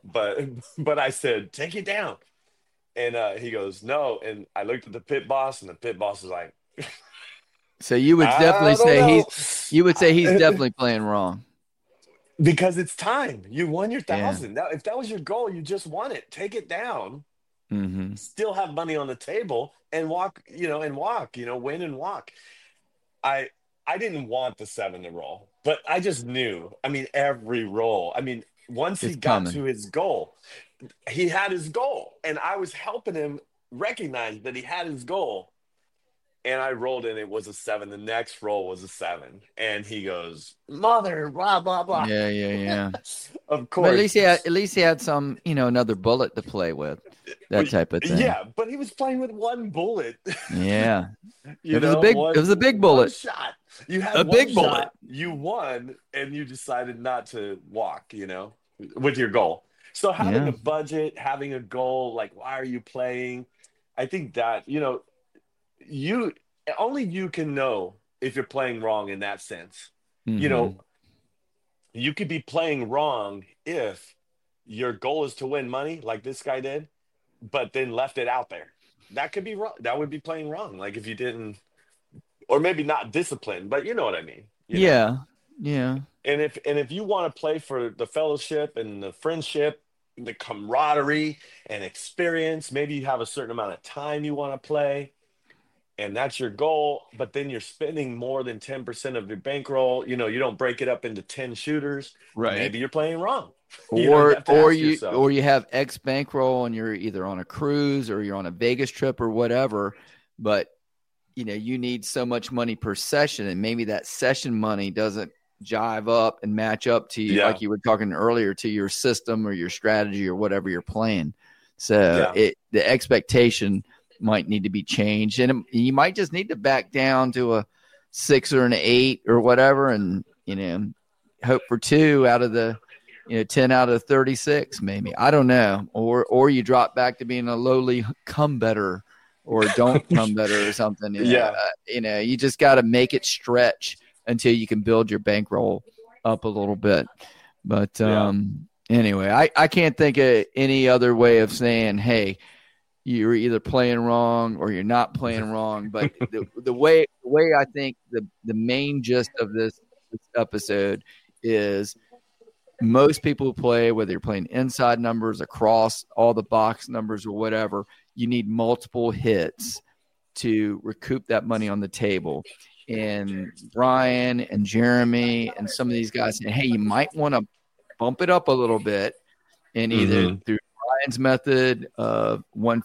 I said take it down. And he goes, "No." And I looked at the pit boss, and the pit boss was like, so you would definitely say he's definitely playing wrong. Because it's time. You won your 1,000. Now, if that was your goal, you just won it. Take it down. Mm-hmm. Still have money on the table and walk, win and walk. I didn't want the 7 to roll, but I just knew. I mean, every roll. I mean, once he got to his goal, he had his goal, and I was helping him recognize that he had his goal. And I rolled and it was a 7. The next roll was a 7. And he goes, "Mother, blah, blah, blah." Yeah. Of course. But at least he had some, another bullet to play with. That type of thing. Yeah, but he was playing with one bullet. Yeah. It was a big bullet. Shot. You had a big shot, bullet. You won, and you decided not to walk, with your goal. So having a budget, having a goal, like, why are you playing? I think that, only you can know if you're playing wrong in that sense. Mm-hmm. You could be playing wrong if your goal is to win money, like this guy did, but then left it out there. That could be wrong. That would be playing wrong. Like if you didn't, or maybe not disciplined, but you know what I mean. Yeah. And if you want to play for the fellowship and the friendship, the camaraderie and experience, maybe you have a certain amount of time you want to play, and that's your goal, but then you're spending more than 10% of your bankroll. You don't break it up into 10 shooters. Right. Maybe you're playing wrong. Or you have X bankroll and you're either on a cruise or you're on a Vegas trip or whatever, but you need so much money per session, and maybe that session money doesn't jive up and match up to you, like you were talking earlier, to your system or your strategy or whatever you're playing. So the expectation might need to be changed, and you might just need to back down to a 6 or an 8 or whatever, and hope for 2 out of the 10 out of 36, maybe. I don't know, or you drop back to being a lowly come better or don't come better or something. You just got to make it stretch until you can build your bankroll up a little bit. But anyway, I can't think of any other way of saying, hey, you're either playing wrong or you're not playing wrong. But the way I think the main gist of this episode is most people who play, whether you're playing inside numbers, across all the box numbers or whatever, you need multiple hits to recoup that money on the table. And Brian and Jeremy and some of these guys saying, hey, you might want to bump it up a little bit, and either through Brian's method of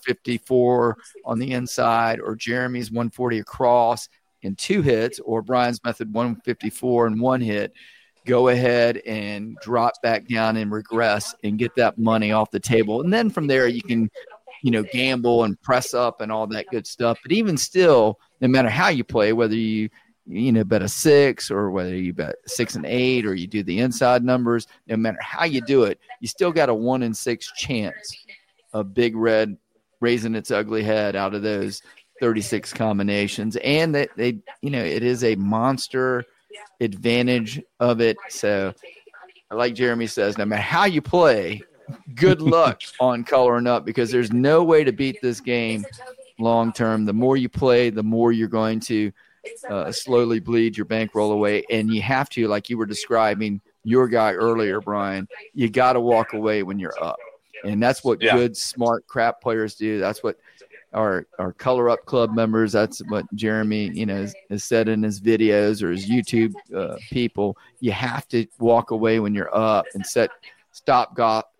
154 on the inside, or Jeremy's 140 across in 2 hits, or Brian's method 154 and 1 hit, go ahead and drop back down and regress and get that money off the table. And then from there you can, gamble and press up and all that good stuff. But even still, no matter how you play, whether you bet a 6, or whether you bet 6 and 8, or you do the inside numbers, no matter how you do it, you still got a 1 in 6 chance of Big Red raising its ugly head out of those 36 combinations. And that it is a monster advantage of it. So like Jeremy says, no matter how you play, good luck on coloring up, because there's no way to beat this game long term. The more you play, the more you're going to slowly bleed your bankroll away. And you have to, like you were describing your guy earlier, Brian, you got to walk away when you're up. And that's what good, smart crap players do. That's what our Color Up Club members, that's what Jeremy, has said in his videos or his YouTube people. You have to walk away when you're up and set stop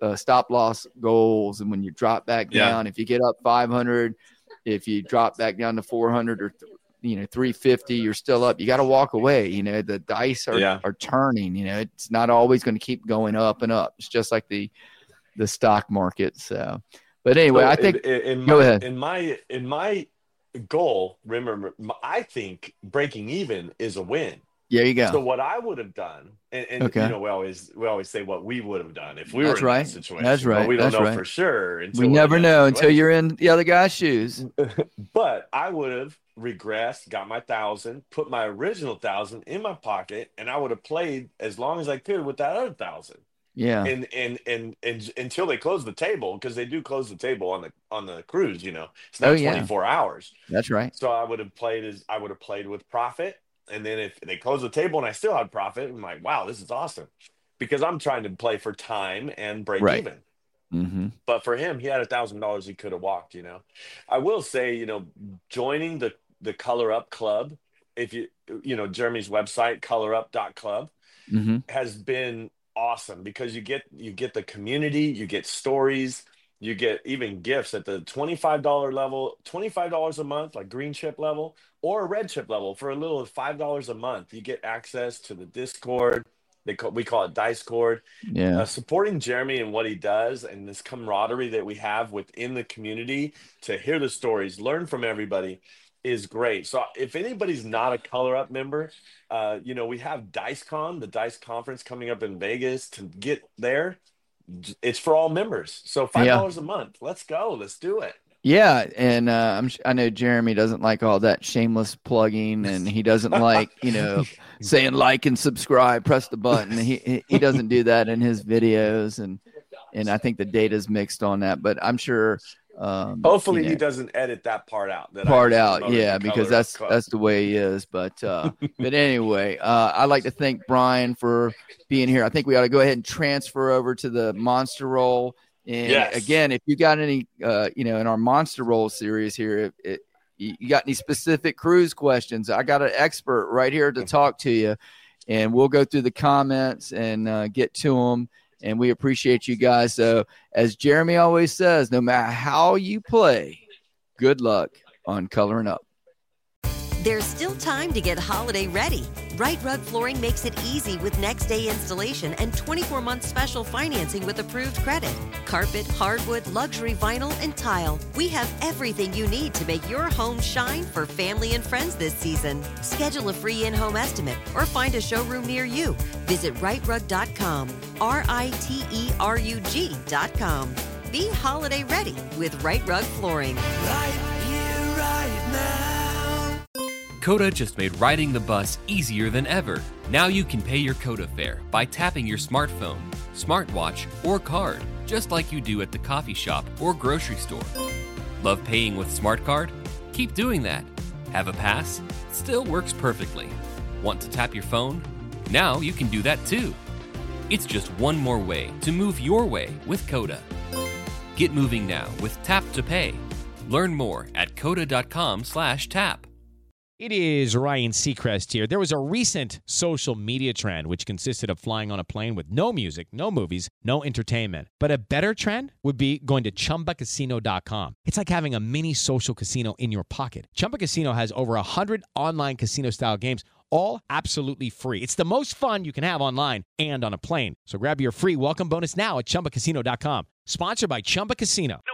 loss goals. And when you drop back down, if you get up 500, if you drop back down to 400 or 350, you're still up. You got to walk away. The dice are turning. It's not always going to keep going up and up. It's just like the stock market. So, but anyway, I think go ahead. In my goal, remember, I think breaking even is a win. There you go. So what I would have done, and we always say what we would have done if we were in that situation. That's right. But we don't know for sure. We never know until you're in the other guy's shoes. But I would have regressed, got my 1,000, put my original 1,000 in my pocket, and I would have played as long as I could with that other 1,000. Yeah. And until they close the table, because they do close the table on the cruise, it's not 24 hours. That's right. So I would have played with profit. And then if they close the table and I still had profit, I'm like, wow, this is awesome, because I'm trying to play for time and break even. Mm-hmm. But for him, he had $1,000 he could have walked. I will say, joining the Color Up Club, if Jeremy's website, colorup.club, has been awesome, because you get the community, you get stories, you get even gifts at the $25 level, $25 a month, like green chip level, or a red chip level for a little of $5 a month. You get access to the Discord. We call it Dicecord. Yeah. Supporting Jeremy and what he does, and this camaraderie that we have within the community to hear the stories, learn from everybody, is great. So if anybody's not a Color Up member, we have DiceCon, the Dice Conference, coming up in Vegas. To get there, it's for all members. So $5 a month. Let's go. Let's do it. Yeah, and I know Jeremy doesn't like all that shameless plugging, and he doesn't like saying like and subscribe, press the button. He doesn't do that in his videos, and I think the data's mixed on that. But I'm sure. Hopefully he doesn't edit that part out. Because that's the way he is. But anyway, I'd like to thank Brian for being here. I think we ought to go ahead and transfer over to the Monster Roll. And again, if you got any, in our Monster Roll series here, you got any specific cruise questions, I got an expert right here to talk to you, and we'll go through the comments and get to them. And we appreciate you guys. So as Jeremy always says, no matter how you play, good luck on coloring up. There's still time to get holiday ready. Right Rug Flooring makes it easy with next day installation and 24-month special financing with approved credit. Carpet, hardwood, luxury vinyl, and tile. We have everything you need to make your home shine for family and friends this season. Schedule a free in-home estimate or find a showroom near you. Visit rightrug.com, RITERUG.com. Be holiday ready with Right Rug Flooring. Right here, right now. Coda just made riding the bus easier than ever. Now you can pay your Coda fare by tapping your smartphone, smartwatch, or card, just like you do at the coffee shop or grocery store. Love paying with Smart Card? Keep doing that. Have a pass? Still works perfectly. Want to tap your phone? Now you can do that too. It's just one more way to move your way with Coda. Get moving now with Tap to Pay. Learn more at coda.com/tap. It is Ryan Seacrest here. There was a recent social media trend which consisted of flying on a plane with no music, no movies, no entertainment. But a better trend would be going to ChumbaCasino.com. It's like having a mini social casino in your pocket. Chumba Casino has over 100 online casino-style games, all absolutely free. It's the most fun you can have online and on a plane. So grab your free welcome bonus now at ChumbaCasino.com. Sponsored by Chumba Casino.